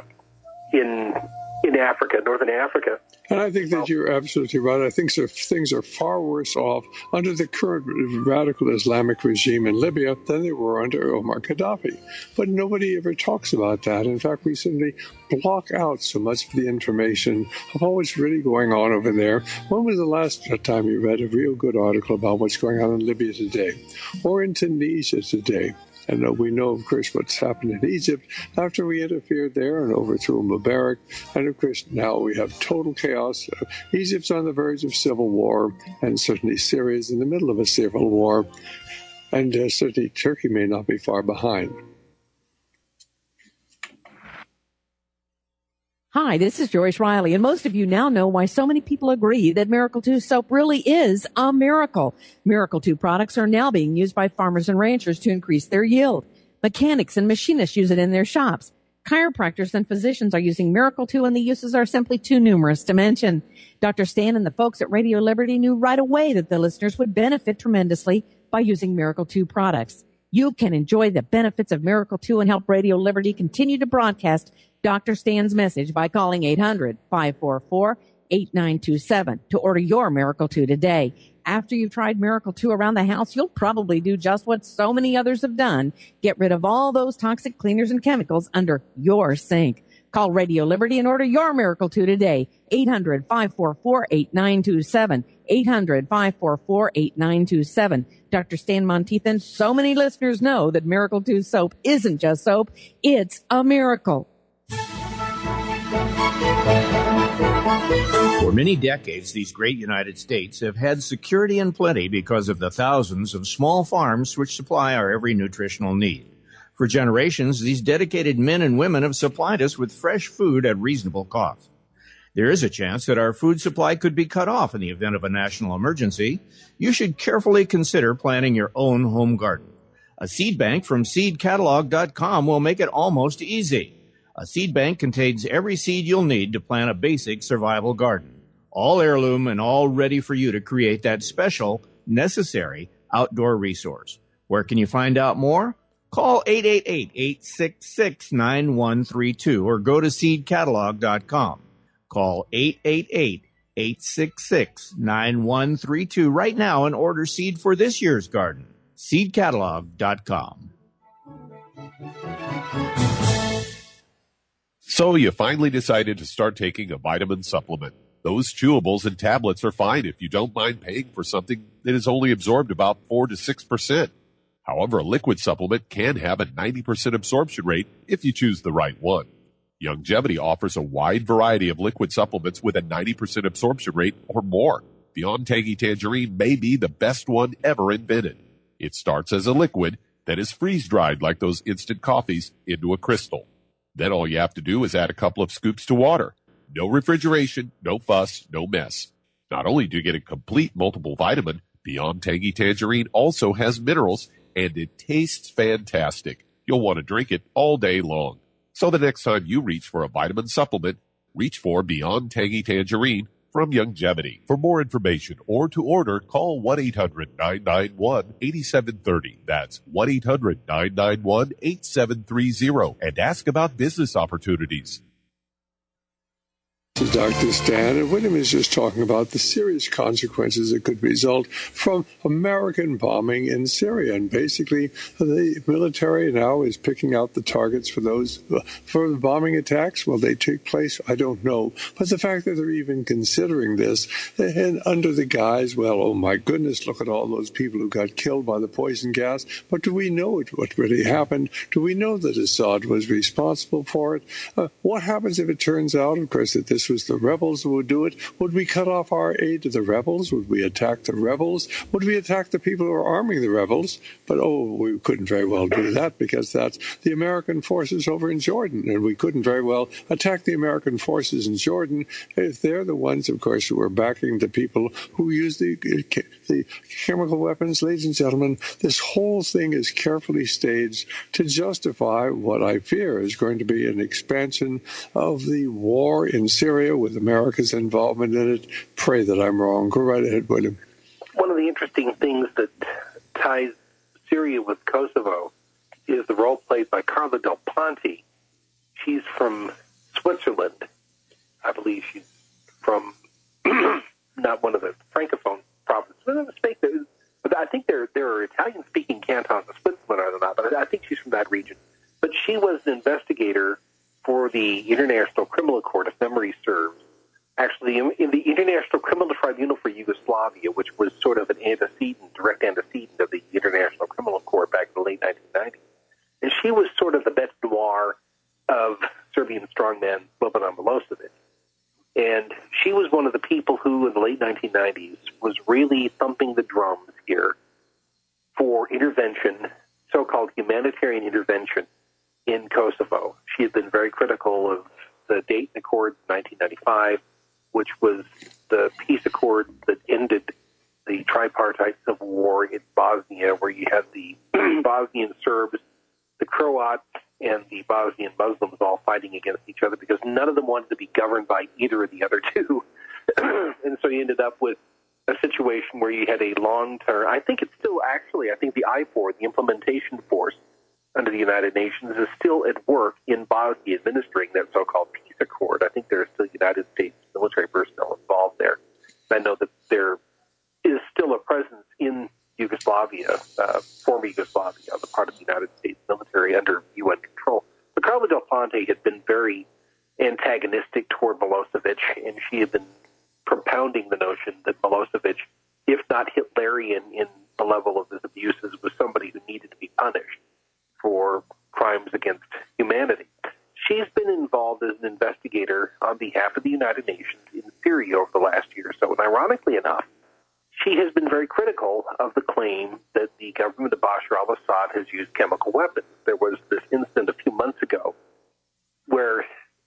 in Africa, northern Africa. And I think that you're absolutely right. I think things are far worse off under the current radical Islamic regime in Libya than they were under Omar Gaddafi. But nobody ever talks about that. In fact, we simply block out so much of the information of what's really going on over there. When was the last time you read a real good article about what's going on in Libya today or in Tunisia today? And we know, of course, what's happened in Egypt after we interfered there and overthrew Mubarak. And, of course, now we have total chaos. Egypt's on the verge of civil war, and certainly Syria is in the middle of a civil war. And certainly Turkey may not be far behind. Hi, this is Joyce Riley, and most of you now know why so many people agree that Miracle 2 soap really is a miracle. Miracle 2 products are now being used by farmers and ranchers to increase their yield. Mechanics and machinists use it in their shops. Chiropractors and physicians are using Miracle 2, and the uses are simply too numerous to mention. Dr. Stan and the folks at Radio Liberty knew right away that the listeners would benefit tremendously by using Miracle 2 products. You can enjoy the benefits of Miracle 2 and help Radio Liberty continue to broadcast Dr. Stan's message by calling 800-544-8927 to order your Miracle 2 today. After you've tried Miracle 2 around the house, you'll probably do just what so many others have done. Get rid of all those toxic cleaners and chemicals under your sink. Call Radio Liberty and order your Miracle 2 today. 800-544-8927. 800-544-8927. Dr. Stan Monteith and so many listeners know that Miracle 2 soap isn't just soap. It's a miracle. For many decades, these great United States have had security and plenty because of the thousands of small farms which supply our every nutritional need. For generations, these dedicated men and women have supplied us with fresh food at reasonable cost. There is a chance that our food supply could be cut off in the event of a national emergency. You should carefully consider planting your own home garden. A seed bank from seedcatalog.com will make it almost easy. A seed bank contains every seed you'll need to plant a basic survival garden, all heirloom and all ready for you to create that special, necessary outdoor resource. Where can you find out more? Call 888-866-9132 or go to seedcatalog.com. Call 888-866-9132 right now and order seed for this year's garden. seedcatalog.com. So you finally decided to start taking a vitamin supplement. Those chewables and tablets are fine if you don't mind paying for something that is only absorbed about 4 to 6%. However, a liquid supplement can have a 90% absorption rate if you choose the right one. Youngevity offers a wide variety of liquid supplements with a 90% absorption rate or more. Beyond Tangy Tangerine may be the best one ever invented. It starts as a liquid that is freeze-dried like those instant coffees into a crystal. Then all you have to do is add a couple of scoops to water. No refrigeration, no fuss, no mess. Not only do you get a complete multiple vitamin, Beyond Tangy Tangerine also has minerals, and it tastes fantastic. You'll want to drink it all day long. So the next time you reach for a vitamin supplement, reach for Beyond Tangy Tangerine from Youngevity. For more information or to order, call 1-800-991-8730. That's 1-800-991-8730 and ask about business opportunities. This is Dr. Stan, and William is just talking about the serious consequences that could result from American bombing in Syria. And basically, the military now is picking out the targets for those for the bombing attacks. Will they take place? I don't know. But the fact that they're even considering this, and under the guise, well, oh my goodness, look at all those people who got killed by the poison gas. But do we know what really happened? Do we know that Assad was responsible for it? What happens if it turns out, of course, that this was the rebels who would do it? Would we cut off our aid to the rebels? Would we attack the rebels? Would we attack the people who are arming the rebels? But, we couldn't very well do that because that's the American forces over in Jordan, and we couldn't very well attack the American forces in Jordan if they're the ones, of course, who are backing the people who use the chemical weapons. Ladies and gentlemen, this whole thing is carefully staged to justify what I fear is going to be an expansion of the war in Syria with America's involvement in it. Pray that I'm wrong. Go right ahead, William. One of the interesting things that ties Syria with Kosovo is the role played by Carla Del Ponte. She's from Switzerland. I believe she's from not one of the Francophone provinces. But I think there are Italian-speaking cantons of Switzerland, are there not? But I think she's from that region. But she was an investigator for the International Criminal Court, if memory serves. Actually, in the International Criminal Tribunal for Yugoslavia, which was sort of an direct antecedent of the International Criminal Court back in the late 1990s. And she was sort of the bête noire of Serbian strongman Slobodan Milosevic. And she was one of the people who, in the late 1990s, was really thumping the drums here for intervention, so-called humanitarian intervention, in Kosovo. She had been very critical of the Dayton Accord in 1995, which was the peace accord that ended the tripartite civil war in Bosnia, where you had the Bosnian Serbs, the Croats, and the Bosnian Muslims all fighting against each other because none of them wanted to be governed by either of the other two. And so you ended up with a situation where you had a long-term, I think the IFOR, the implementation force under the United Nations, is still at work in Bosnia administering that so-called peace accord. I think there are still United States military personnel involved there. I know that there is still a presence in Yugoslavia, former Yugoslavia, on the part of the United States military under UN control. But Carla Del Ponte had been very antagonistic toward Milosevic, and she had been propounding the notion that Milosevic, if not Hitlerian in the level of his abuses, was somebody who needed to be punished for crimes against humanity. She's been involved as an investigator on behalf of the United Nations in Syria over the last year or so. And ironically enough, she has been very critical of the claim that the government of Bashar al-Assad has used chemical weapons. There was this incident a few months ago where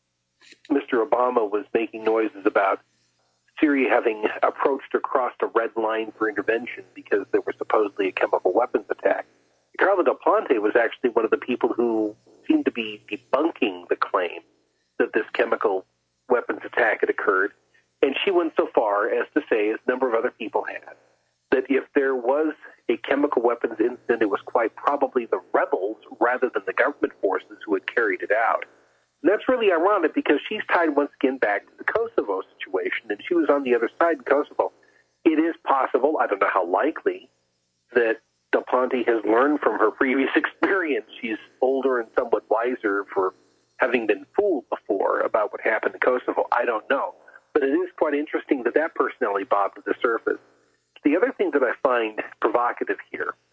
Mr. Obama was making noises about Syria having approached or crossed a red line for intervention because there was supposedly a chemical weapons attack. Carla Del Ponte was actually one of the people who seemed to be debunking the claim that this chemical weapons attack had occurred. And she went so far as to say, as a number of other people had, that if there was a chemical weapons incident, it was quite probably the rebels rather than the government forces who had carried it out. And that's really ironic because she's tied once again back to the Kosovo situation, and she was on the other side in Kosovo. It is possible, I don't know how likely, that Del Ponte has learned from her previous experience. She's older and somewhat wiser for having been fooled before about what happened in Kosovo. I don't know. But it is quite interesting that personality bobbed to the surface. The other thing that I find provocative here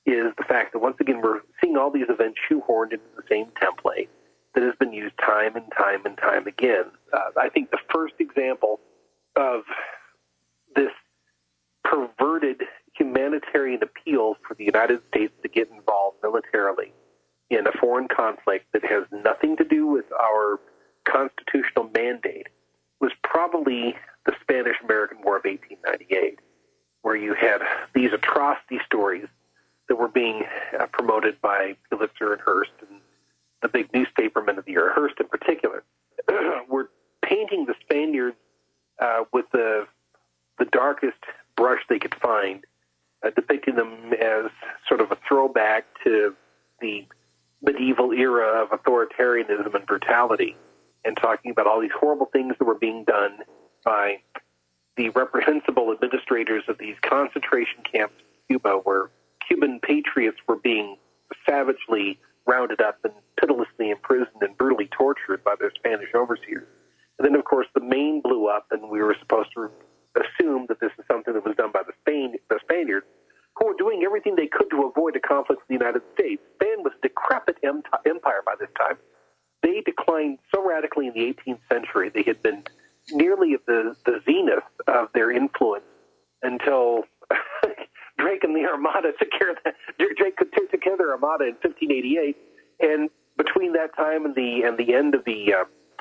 is the fact that, once again, we're seeing all these events shoehorned into the same template that has been used time and time and time again. I think the first example of this perverted humanitarian appeal for the United States to get involved militarily in a foreign conflict that has nothing to do with our constitutional mandate was probably the Spanish-American War of 1898, where you had these atrocity stories that were being promoted by Pulitzer and Hearst, and the big newspapermen of the era, Hearst in particular, were painting the Spaniards with the darkest brush they could find, depicting them as sort of a throwback to the medieval era of authoritarianism and brutality, and talking about all these horrible things that were being done by the reprehensible administrators of these concentration camps in Cuba, where Cuban patriots were being savagely rounded up and pitilessly imprisoned and brutally tortured by their Spanish overseers. And then, of course, the Maine blew up, and we were supposed to assume that this is something that was done by the Spaniards, who were doing everything they could to avoid a conflict with the United States. Spain was a decrepit empire by this time. They declined so radically in the 18th century. They had been nearly at the zenith of their influence until Drake and the Armada took care of that. Drake took care of their Armada in 1588, and between that time and the end of the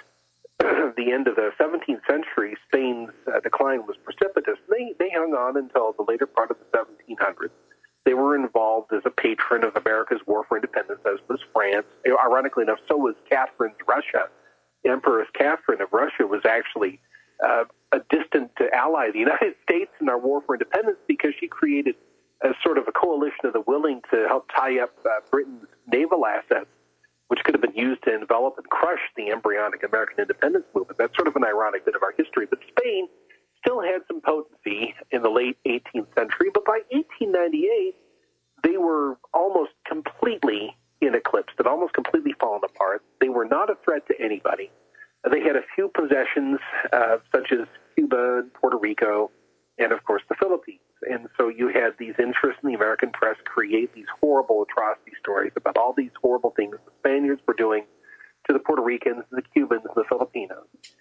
end of the 17th century, Spain's decline was precipitous. They hung on until the later part of the 1700s. They were involved as a patron of America's war for independence, as was France. Ironically enough, so was Catherine's Russia. Empress Catherine of Russia was actually a distant ally of the United States in our war for independence, because she created a sort of a coalition of the willing to help tie up Britain's naval assets, which could have been used to envelop and crush the embryonic American independence movement. That's sort of an ironic bit of our history. But Spain still had some potency in the late 18th century, but by 1898, they were almost completely in eclipse, had almost completely fallen apart. They were not a threat to anybody. They had a few possessions, such as Cuba and Puerto Rico, and, of course, the Philippines. And so you had these interests in the American press create these horrible atrocity stories about all these horrible things the Spaniards were doing to the Puerto Ricans, the Cubans, and the Philippines,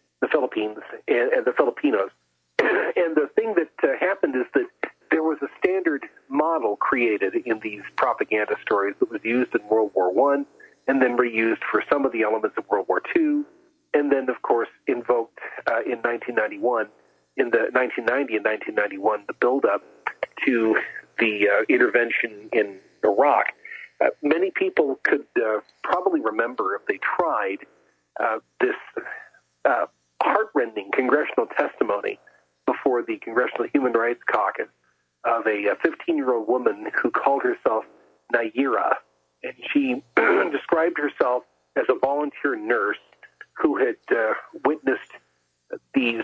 and the Filipinos. And the thing that happened is that there was a standard model created in these propaganda stories that was used in World War I, and then reused for some of the elements of World War II, and then, of course, invoked in 1991. In the 1990 and 1991, the buildup to the intervention in Iraq. Many people could probably remember, if they tried, this heartrending congressional testimony before the Congressional Human Rights Caucus of a 15-year-old woman who called herself Nayira, and she described herself as a volunteer nurse who had witnessed these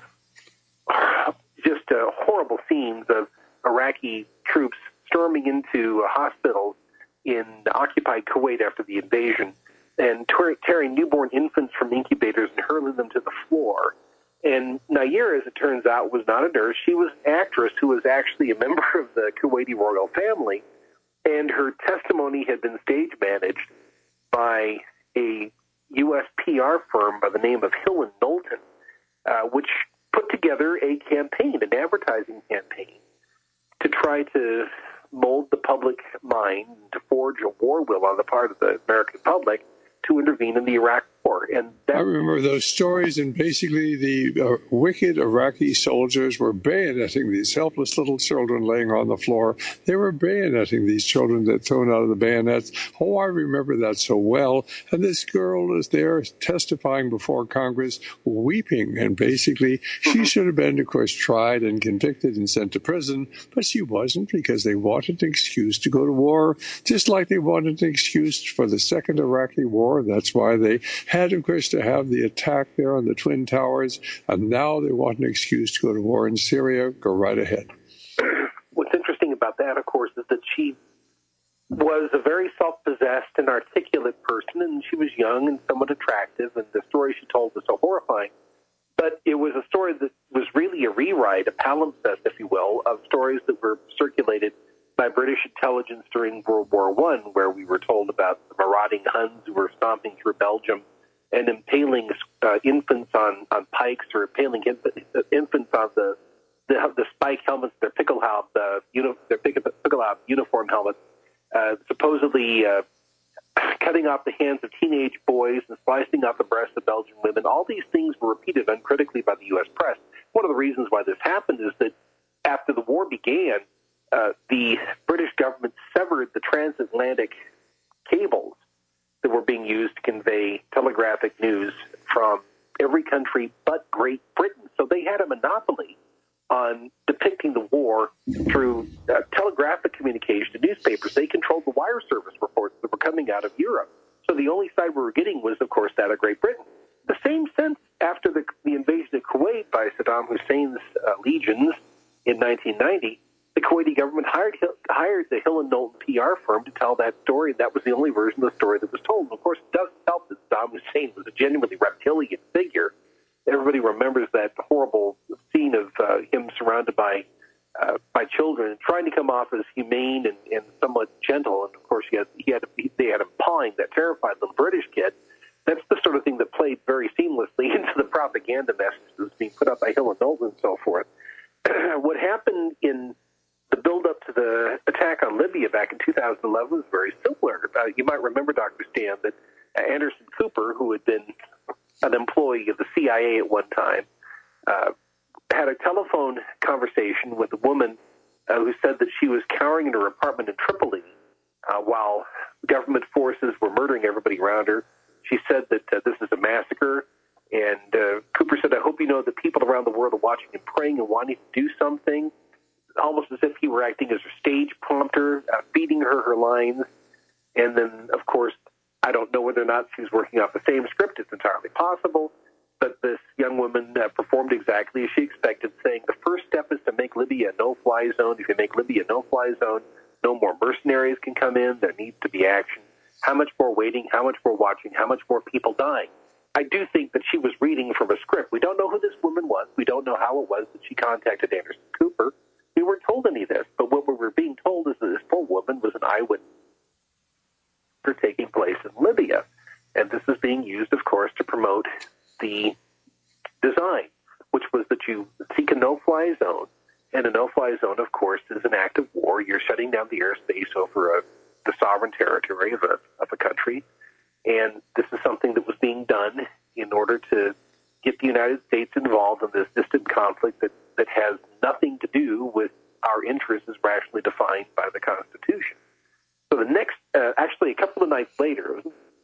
just horrible scenes of Iraqi troops storming into hospitals in occupied Kuwait after the invasion and tearing newborn infants from incubators and hurling them to the floor. And Nayir, as it turns out, was not a nurse. She was an actress who was actually a member of the Kuwaiti royal family, and her testimony had been stage managed by a U.S. PR firm by the name of Hill & Knowlton, which put together a campaign, an advertising campaign, to try to mold the public mind, to forge a war will on the part of the American public to intervene in the Iraq War. And I remember those stories, and basically the wicked Iraqi soldiers were bayoneting these helpless little children laying on the floor. They were bayoneting these children that thrown out of the bayonets. Oh, I remember that so well. And this girl is there testifying before Congress, weeping, and basically she should have been, of course, tried and convicted and sent to prison, but she wasn't, because they wanted an excuse to go to war, just like they wanted an excuse for the Second Iraqi War. That's why they had, of course, to have the attack there on the Twin Towers, and now they want an excuse to go to war in Syria. Go right ahead. What's interesting about that, of course, is that she was a very self-possessed and articulate person, and she was young and somewhat attractive, and the story she told was so horrifying. But it was a story that was really a rewrite, a palimpsest, if you will, of stories that were circulated by by British intelligence during World War I, where we were told about the marauding Huns who were stomping through Belgium and impaling infants on pikes, or impaling infants on the spike helmets, their Pickelhaube, their Pickelhaube uniform helmets, supposedly cutting off the hands of teenage boys and slicing off the breasts of Belgian women. All these things were repeated uncritically by the U.S. press. One of the reasons why this happened is that after the war began, the British government severed the transatlantic cables that were being used to convey telegraphic news from every country but Great Britain. So they had a monopoly on depicting the war through telegraphic communication to newspapers. They controlled the wire service reports that were coming out of Europe. So the only side we were getting was, of course, that of Great Britain. The same sense after the invasion of Kuwait by Saddam Hussein's legions in 1990, the Kuwaiti government hired the Hill and Knowlton PR firm to tell that story. That was the only version of the story that was told. And of course, it doesn't help that Saddam Hussein was a genuinely reptilian figure. Everybody remembers that horrible scene of him surrounded by children, trying to come off as humane and somewhat gentle. And of course, they had him pawing that terrified little British kid. That's the sort of thing that played very seamlessly into the propaganda message that was being put up by Hill and Knowlton and so forth. What happened in the build-up to the attack on Libya back in 2011 was very similar. You might remember, Dr. Stan, that Anderson Cooper, who had been an employee of the CIA at one time, had a telephone conversation with a woman who said that she was cowering in her apartment in Tripoli while government forces were murdering everybody around her. She said that this is a massacre, and Cooper said, "I hope you know that people around the world are watching and praying and wanting to do something," almost as if he were acting as her stage prompter, feeding her lines. And then, of course, I don't know whether or not she was working off the same script. It's entirely possible. But this young woman performed exactly as she expected, saying the first step is to make Libya a no-fly zone. If you make Libya a no-fly zone, no more mercenaries can come in. There needs to be action. How much more waiting? How much more watching? How much more people dying? I do think that she was reading from a script. We don't know who this woman was. We don't know how it was that she contacted Anderson Cooper. We weren't told any of this. But what we were being told is that this poor woman was an eyewitness for taking place in Libya. And this is being used, of course, to promote the design, which was that you seek a no-fly zone. And a no-fly zone, of course, is an act of war. You're shutting down the airspace over the sovereign territory of a country. And this is something that was being done in order to get the United States involved in this distant conflict that has nothing to do with our interests as rationally defined by the Constitution. So the next, actually a couple of nights later,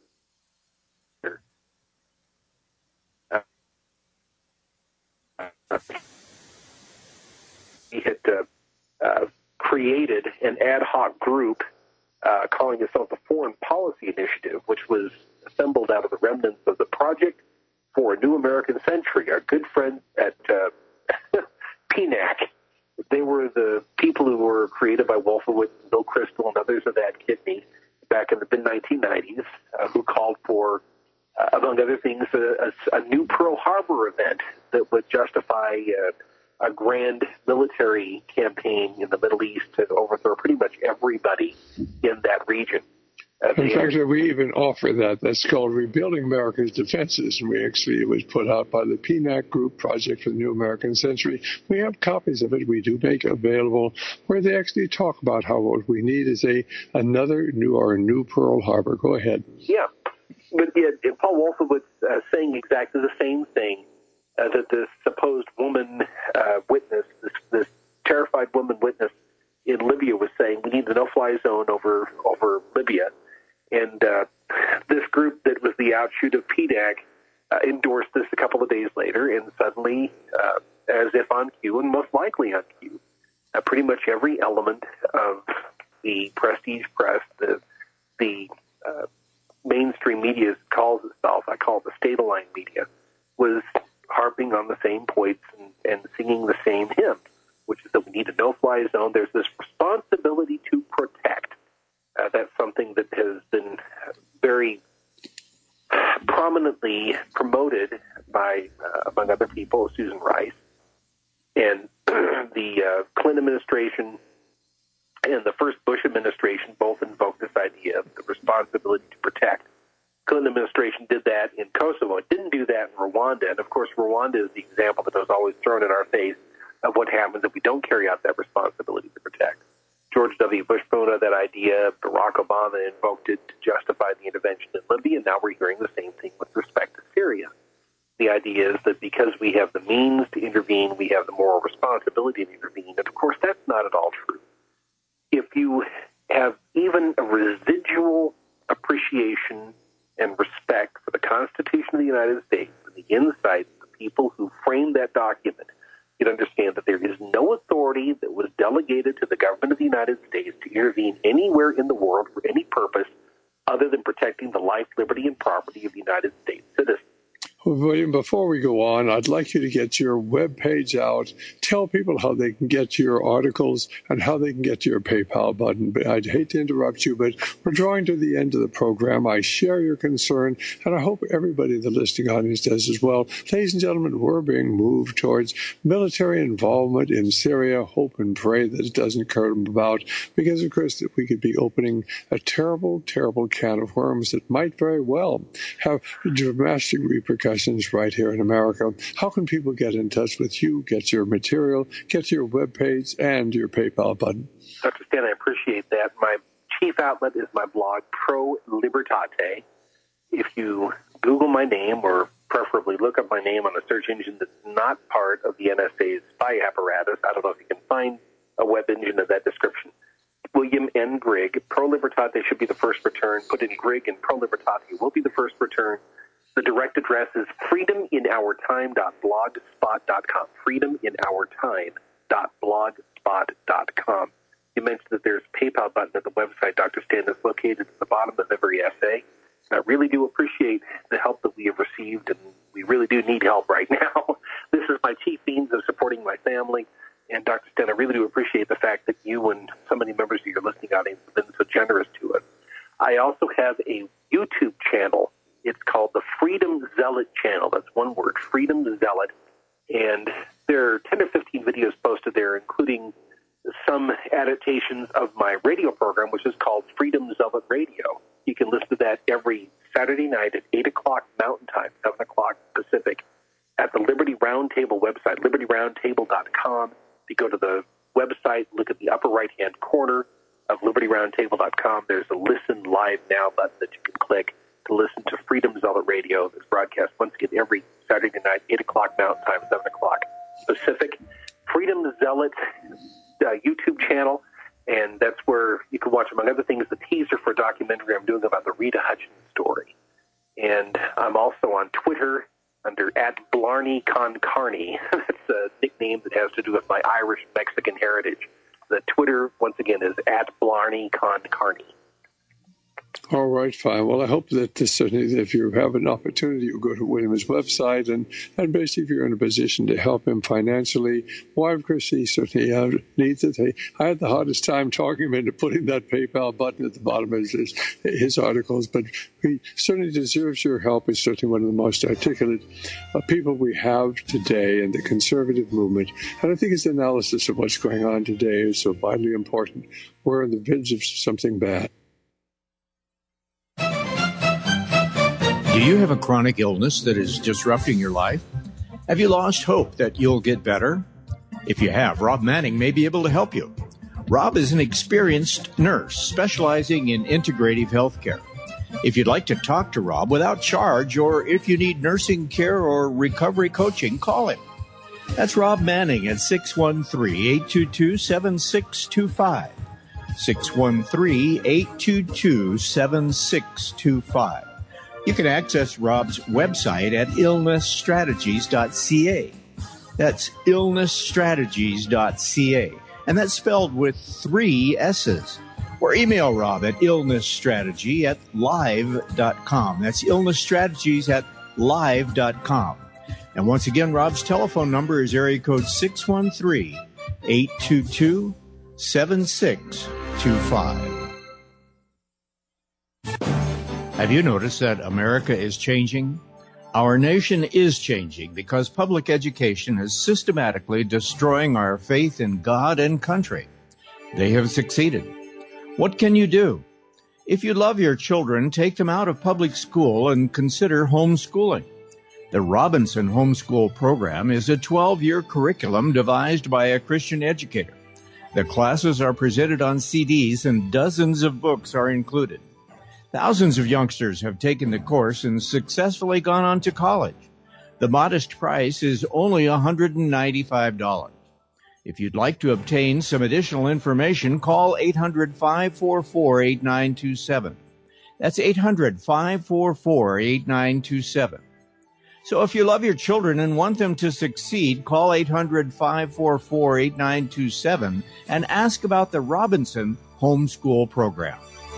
he had created an ad hoc group calling itself the Foreign Policy Initiative, which was assembled out of the remnants of the Project for a New American Century. Our good friends at PNAC, they were the people who were created by Wolfowitz and Bill Kristol and others of that kidney back in the mid-1990s, who called for, among other things, a new Pearl Harbor event that would justify a grand military campaign in the Middle East to overthrow pretty much everybody in that region. In fact, we even offer that. That's called Rebuilding America's Defenses. And it was put out by the PNAC Group, Project for the New American Century. We have copies of it. We do make it available where they actually talk about how what we need is another new Pearl Harbor. Go ahead. Yeah. But Paul Wolfowitz saying exactly the same thing that this supposed woman witness, this terrified woman witness in Libya was saying, we need the no-fly zone over Libya. And this group that was the outshoot of PDAC endorsed this a couple of days later, and suddenly, as if on cue, and most likely on cue, pretty much every element of the prestige press, the mainstream media calls itself, I call it the state-aligned media, was harping on the same points and singing the same hymn, which is that we need a no-fly zone. There's this responsibility to protect. That's something that has been very prominently promoted by, among other people, Susan Rice. And the Clinton administration and the first Bush administration both invoked this idea of the responsibility to protect. Clinton administration did that in Kosovo. It didn't do that in Rwanda. And, of course, Rwanda is the example that was always thrown in our face of what happens if we don't carry out that responsibility to protect. George W. Bush promoted that idea. Barack Obama invoked it to justify the intervention in Libya, and now we're hearing the same thing with respect to Syria. The idea is that because we have the means to intervene, we have the moral responsibility to intervene. And, of course, that's not at all true. If you have even a residual appreciation and respect for the Constitution of the United States and the insight of the people who framed that document, you'd understand that there is no authority that was delegated to the government of the United States to intervene anywhere in the world for any purpose other than protecting the life, liberty, and property of United States citizens. Well, William, before we go on, I'd like you to get your webpage out. Tell people how they can get your articles and how they can get your PayPal button. I'd hate to interrupt you, but we're drawing to the end of the program. I share your concern, and I hope everybody in the listening audience does as well. Ladies and gentlemen, we're being moved towards military involvement in Syria. Hope and pray that it doesn't come about, because, of course, we could be opening a terrible, terrible can of worms that might very well have dramatic repercussions right here in America. How can people get in touch with you, get your material, get your webpage, and your PayPal button? Dr. Stan, I appreciate that. My chief outlet is my blog, Pro Libertate. If you Google my name, or preferably look up my name on a search engine that's not part of the NSA's spy apparatus, I don't know if you can find a web engine of that description, William N. Grigg. Pro Libertate should be the first return. Put in Grigg and Pro Libertate will be the first return. The direct address is freedominourtime.blogspot.com. freedominourtime.blogspot.com. You mentioned that there's a PayPal button at the website, Dr. Stan, that's located at the bottom of every essay. And I really do appreciate the help that we have received, and we really do need help right now. This is my chief means of supporting my family. And Dr. Stan, I really do appreciate the fact that you and so many members of your listening audience have been so generous to us. I also have a YouTube channel. It's called the Freedom Zealot channel. That's one word, Freedom Zealot. And there are 10 or 15 videos posted there, including some adaptations of my radio program, which is called Freedom Zealot Radio. You can listen to that every Saturday night at 8 o'clock Mountain Time, 7 o'clock Pacific, at the Liberty Roundtable website, libertyroundtable.com. If you go to the website, look at the upper right-hand corner of libertyroundtable.com. There's a Listen Live Now button that you can click to listen to Freedom Zealot Radio. That's broadcast once again every Saturday night, 8 o'clock Mountain Time, 7 o'clock Pacific. Freedom Zealot YouTube channel, and that's where you can watch, among other things, the teaser for a documentary I'm doing about the Rita Hutchins story. And I'm also on Twitter under @BlarneyConCarney. That's a nickname that has to do with my Irish-Mexican heritage. The Twitter, once again, is @BlarneyConCarney. All right, fine. Well, I hope that certainly if you have an opportunity, you'll go to William's website and basically if you're in a position to help him financially. Why, of course, he certainly needs it. I had the hardest time talking him into putting that PayPal button at the bottom of his articles, but he certainly deserves your help. He's certainly one of the most articulate people we have today in the conservative movement. And I think his analysis of what's going on today is so vitally important. We're on the verge of something bad. Do you have a chronic illness that is disrupting your life? Have you lost hope that you'll get better? If you have, Rob Manning may be able to help you. Rob is an experienced nurse specializing in integrative healthcare. If you'd like to talk to Rob without charge, or if you need nursing care or recovery coaching, call him. That's Rob Manning at 613-822-7625. 613-822-7625. You can access Rob's website at illnessstrategies.ca. That's illnessstrategies.ca. And that's spelled with 3 S's. Or email Rob at illnessstrategy@live.com. That's illnessstrategies@live.com. And once again, Rob's telephone number is area code 613-822-7625. Have you noticed that America is changing? Our nation is changing because public education is systematically destroying our faith in God and country. They have succeeded. What can you do? If you love your children, take them out of public school and consider homeschooling. The Robinson Homeschool Program is a 12-year curriculum devised by a Christian educator. The classes are presented on CDs and dozens of books are included. Thousands of youngsters have taken the course and successfully gone on to college. The modest price is only $195. If you'd like to obtain some additional information, call 800-544-8927. That's 800-544-8927. So if you love your children and want them to succeed, call 800-544-8927 and ask about the Robinson Homeschool Program.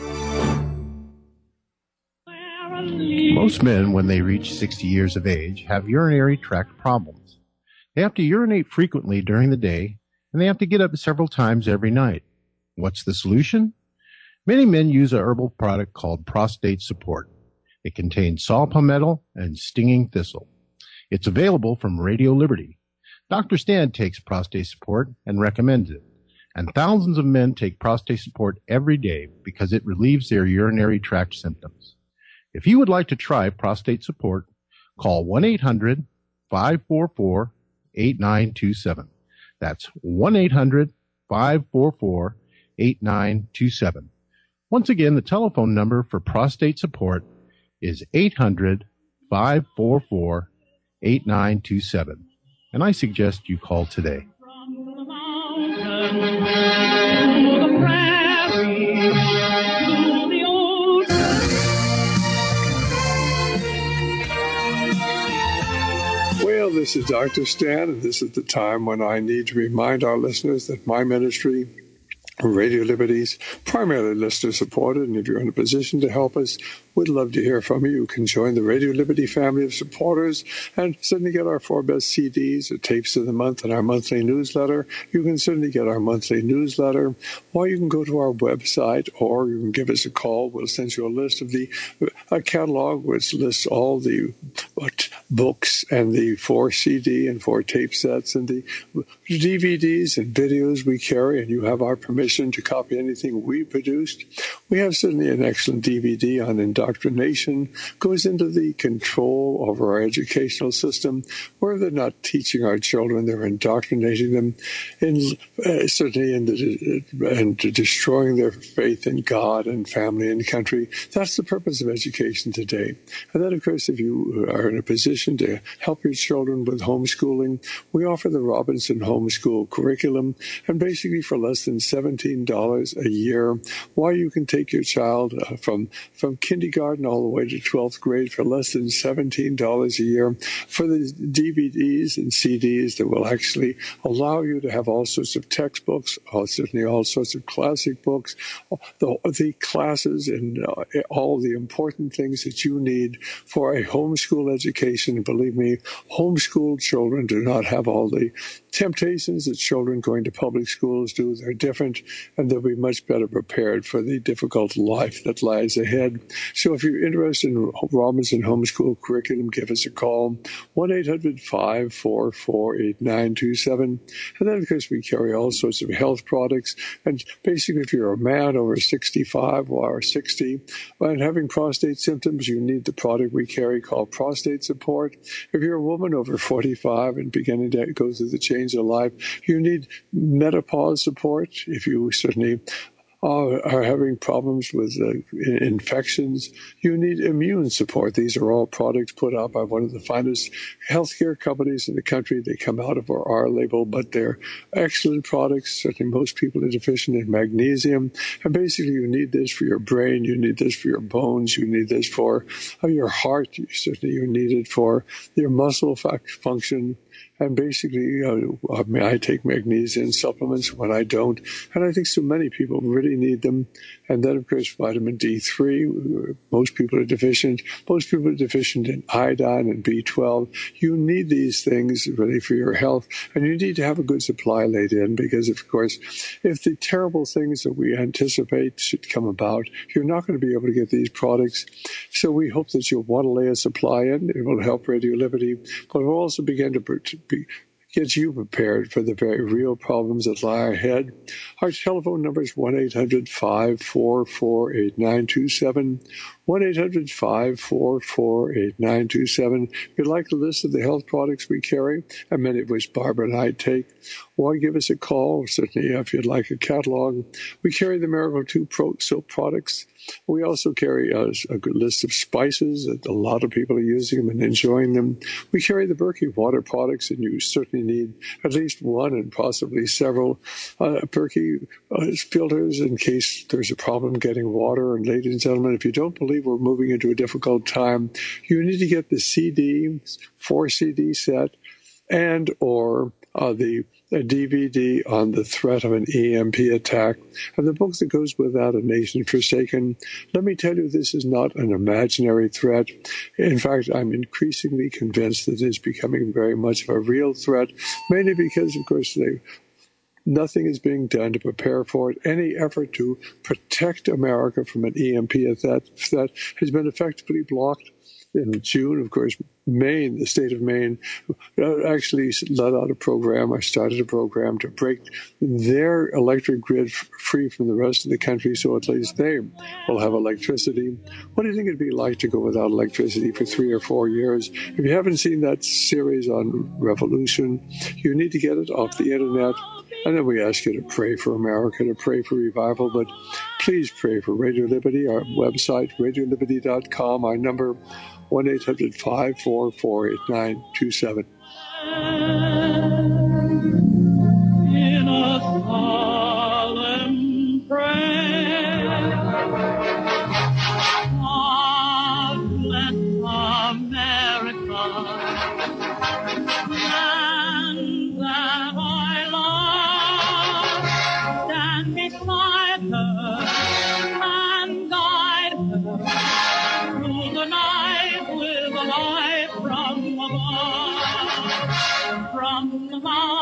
Most men, when they reach 60 years of age, have urinary tract problems. They have to urinate frequently during the day, and they have to get up several times every night. What's the solution? Many men use a herbal product called Prostate Support. It contains saw palmetto and stinging thistle. It's available from Radio Liberty. Dr. Stan takes Prostate Support and recommends it. And thousands of men take Prostate Support every day because it relieves their urinary tract symptoms. If you would like to try Prostate Support, call 1-800-544-8927. That's 1-800-544-8927. Once again, the telephone number for Prostate Support is 800-544-8927. And I suggest you call today. Well, this is Dr. Stan, and this is the time when I need to remind our listeners that my ministry, Radio Liberty's, primarily listener-supported, and if you're in a position to help us, we'd love to hear from you. You can join the Radio Liberty family of supporters and certainly get our 4 best CDs or tapes of the month and our monthly newsletter. You can certainly get our monthly newsletter, or you can go to our website, or you can give us a call. We'll send you a list of a catalog which lists all the books and the 4 CD and 4 tape sets and the DVDs and videos we carry, and you have our permission to copy anything we produced. We have certainly an excellent DVD on indoctrination, goes into the control of our educational system, where they're not teaching our children, they're indoctrinating them, certainly into destroying their faith in God and family and country. That's the purpose of education today. And then, of course, if you are in a position to help your children with homeschooling, we offer the Robinson Homeschool Curriculum, and basically for less than $17 a year, why you can take your child from kindergarten all the way to 12th grade for less than $17 a year for the DVDs and CDs that will actually allow you to have all sorts of textbooks, certainly all sorts of classic books, the classes and all the important things that you need for a homeschool education. And believe me, homeschooled children do not have all the temptations that children going to public schools do. They're different, and they'll be much better prepared for the difficult life that lies ahead. So if you're interested in Robinson Homeschool Curriculum, give us a call, 1-800-544-8927. And then, of course, we carry all sorts of health products. And basically, if you're a man over 65 or 60 and having prostate symptoms, you need the product we carry called Prostate Support. If you're a woman over 45 and beginning to go through the change of life, you need menopause support. If you certainly are having problems with infections, you need immune support. These are all products put out by one of the finest healthcare companies in the country. They come out of our label, but they're excellent products. Certainly most people are deficient in magnesium. And basically you need this for your brain, you need this for your bones, you need this for your heart, certainly you need it for your muscle function. And basically, I take magnesium supplements when I don't. And I think so many people really need them. And then, of course, vitamin D3. Most people are deficient. Most people are deficient in iodine and B12. You need these things really for your health. And you need to have a good supply laid in because, of course, if the terrible things that we anticipate should come about, you're not going to be able to get these products. So we hope that you'll want to lay a supply in. It will help Radio Liberty. But we'll also begin to gets you prepared for the very real problems that lie ahead. Our telephone number is 1-800-544-8927, 1-800-544-8927. If you'd like a list of the health products we carry, and many of which Barbara and I take, why give us a call. Certainly, if you'd like a catalog. We carry the Miracle 2 Pro soap products. We also carry a good list of spices that a lot of people are using them and enjoying them. We carry the Berkey water products, and you certainly need at least one and possibly several Berkey filters in case there's a problem getting water. And ladies and gentlemen, if you don't believe we're moving into a difficult time, you need to get the CD, 4-CD set, and or the DVD on the threat of an EMP attack, and the book that goes with that, A Nation Forsaken. Let me tell you, this is not an imaginary threat. In fact, I'm increasingly convinced that it's becoming very much of a real threat, mainly because, of course, nothing is being done to prepare for it. Any effort to protect America from an EMP attack has been effectively blocked. In June, of course, Maine, the state of Maine, actually let out a program, or started a program to break their electric grid free from the rest of the country, so at least they will have electricity. What do you think it'd be like to go without electricity for 3 or 4 years? If you haven't seen that series on Revolution, you need to get it off the internet. And then we ask you to pray for America, to pray for revival. But please pray for Radio Liberty, our website, radioliberty.com, our number, 1-800-544-8927. In a solemn prayer, God bless America, land that I love. Stand beside her and guide her through the night with a light from above, from the mountain.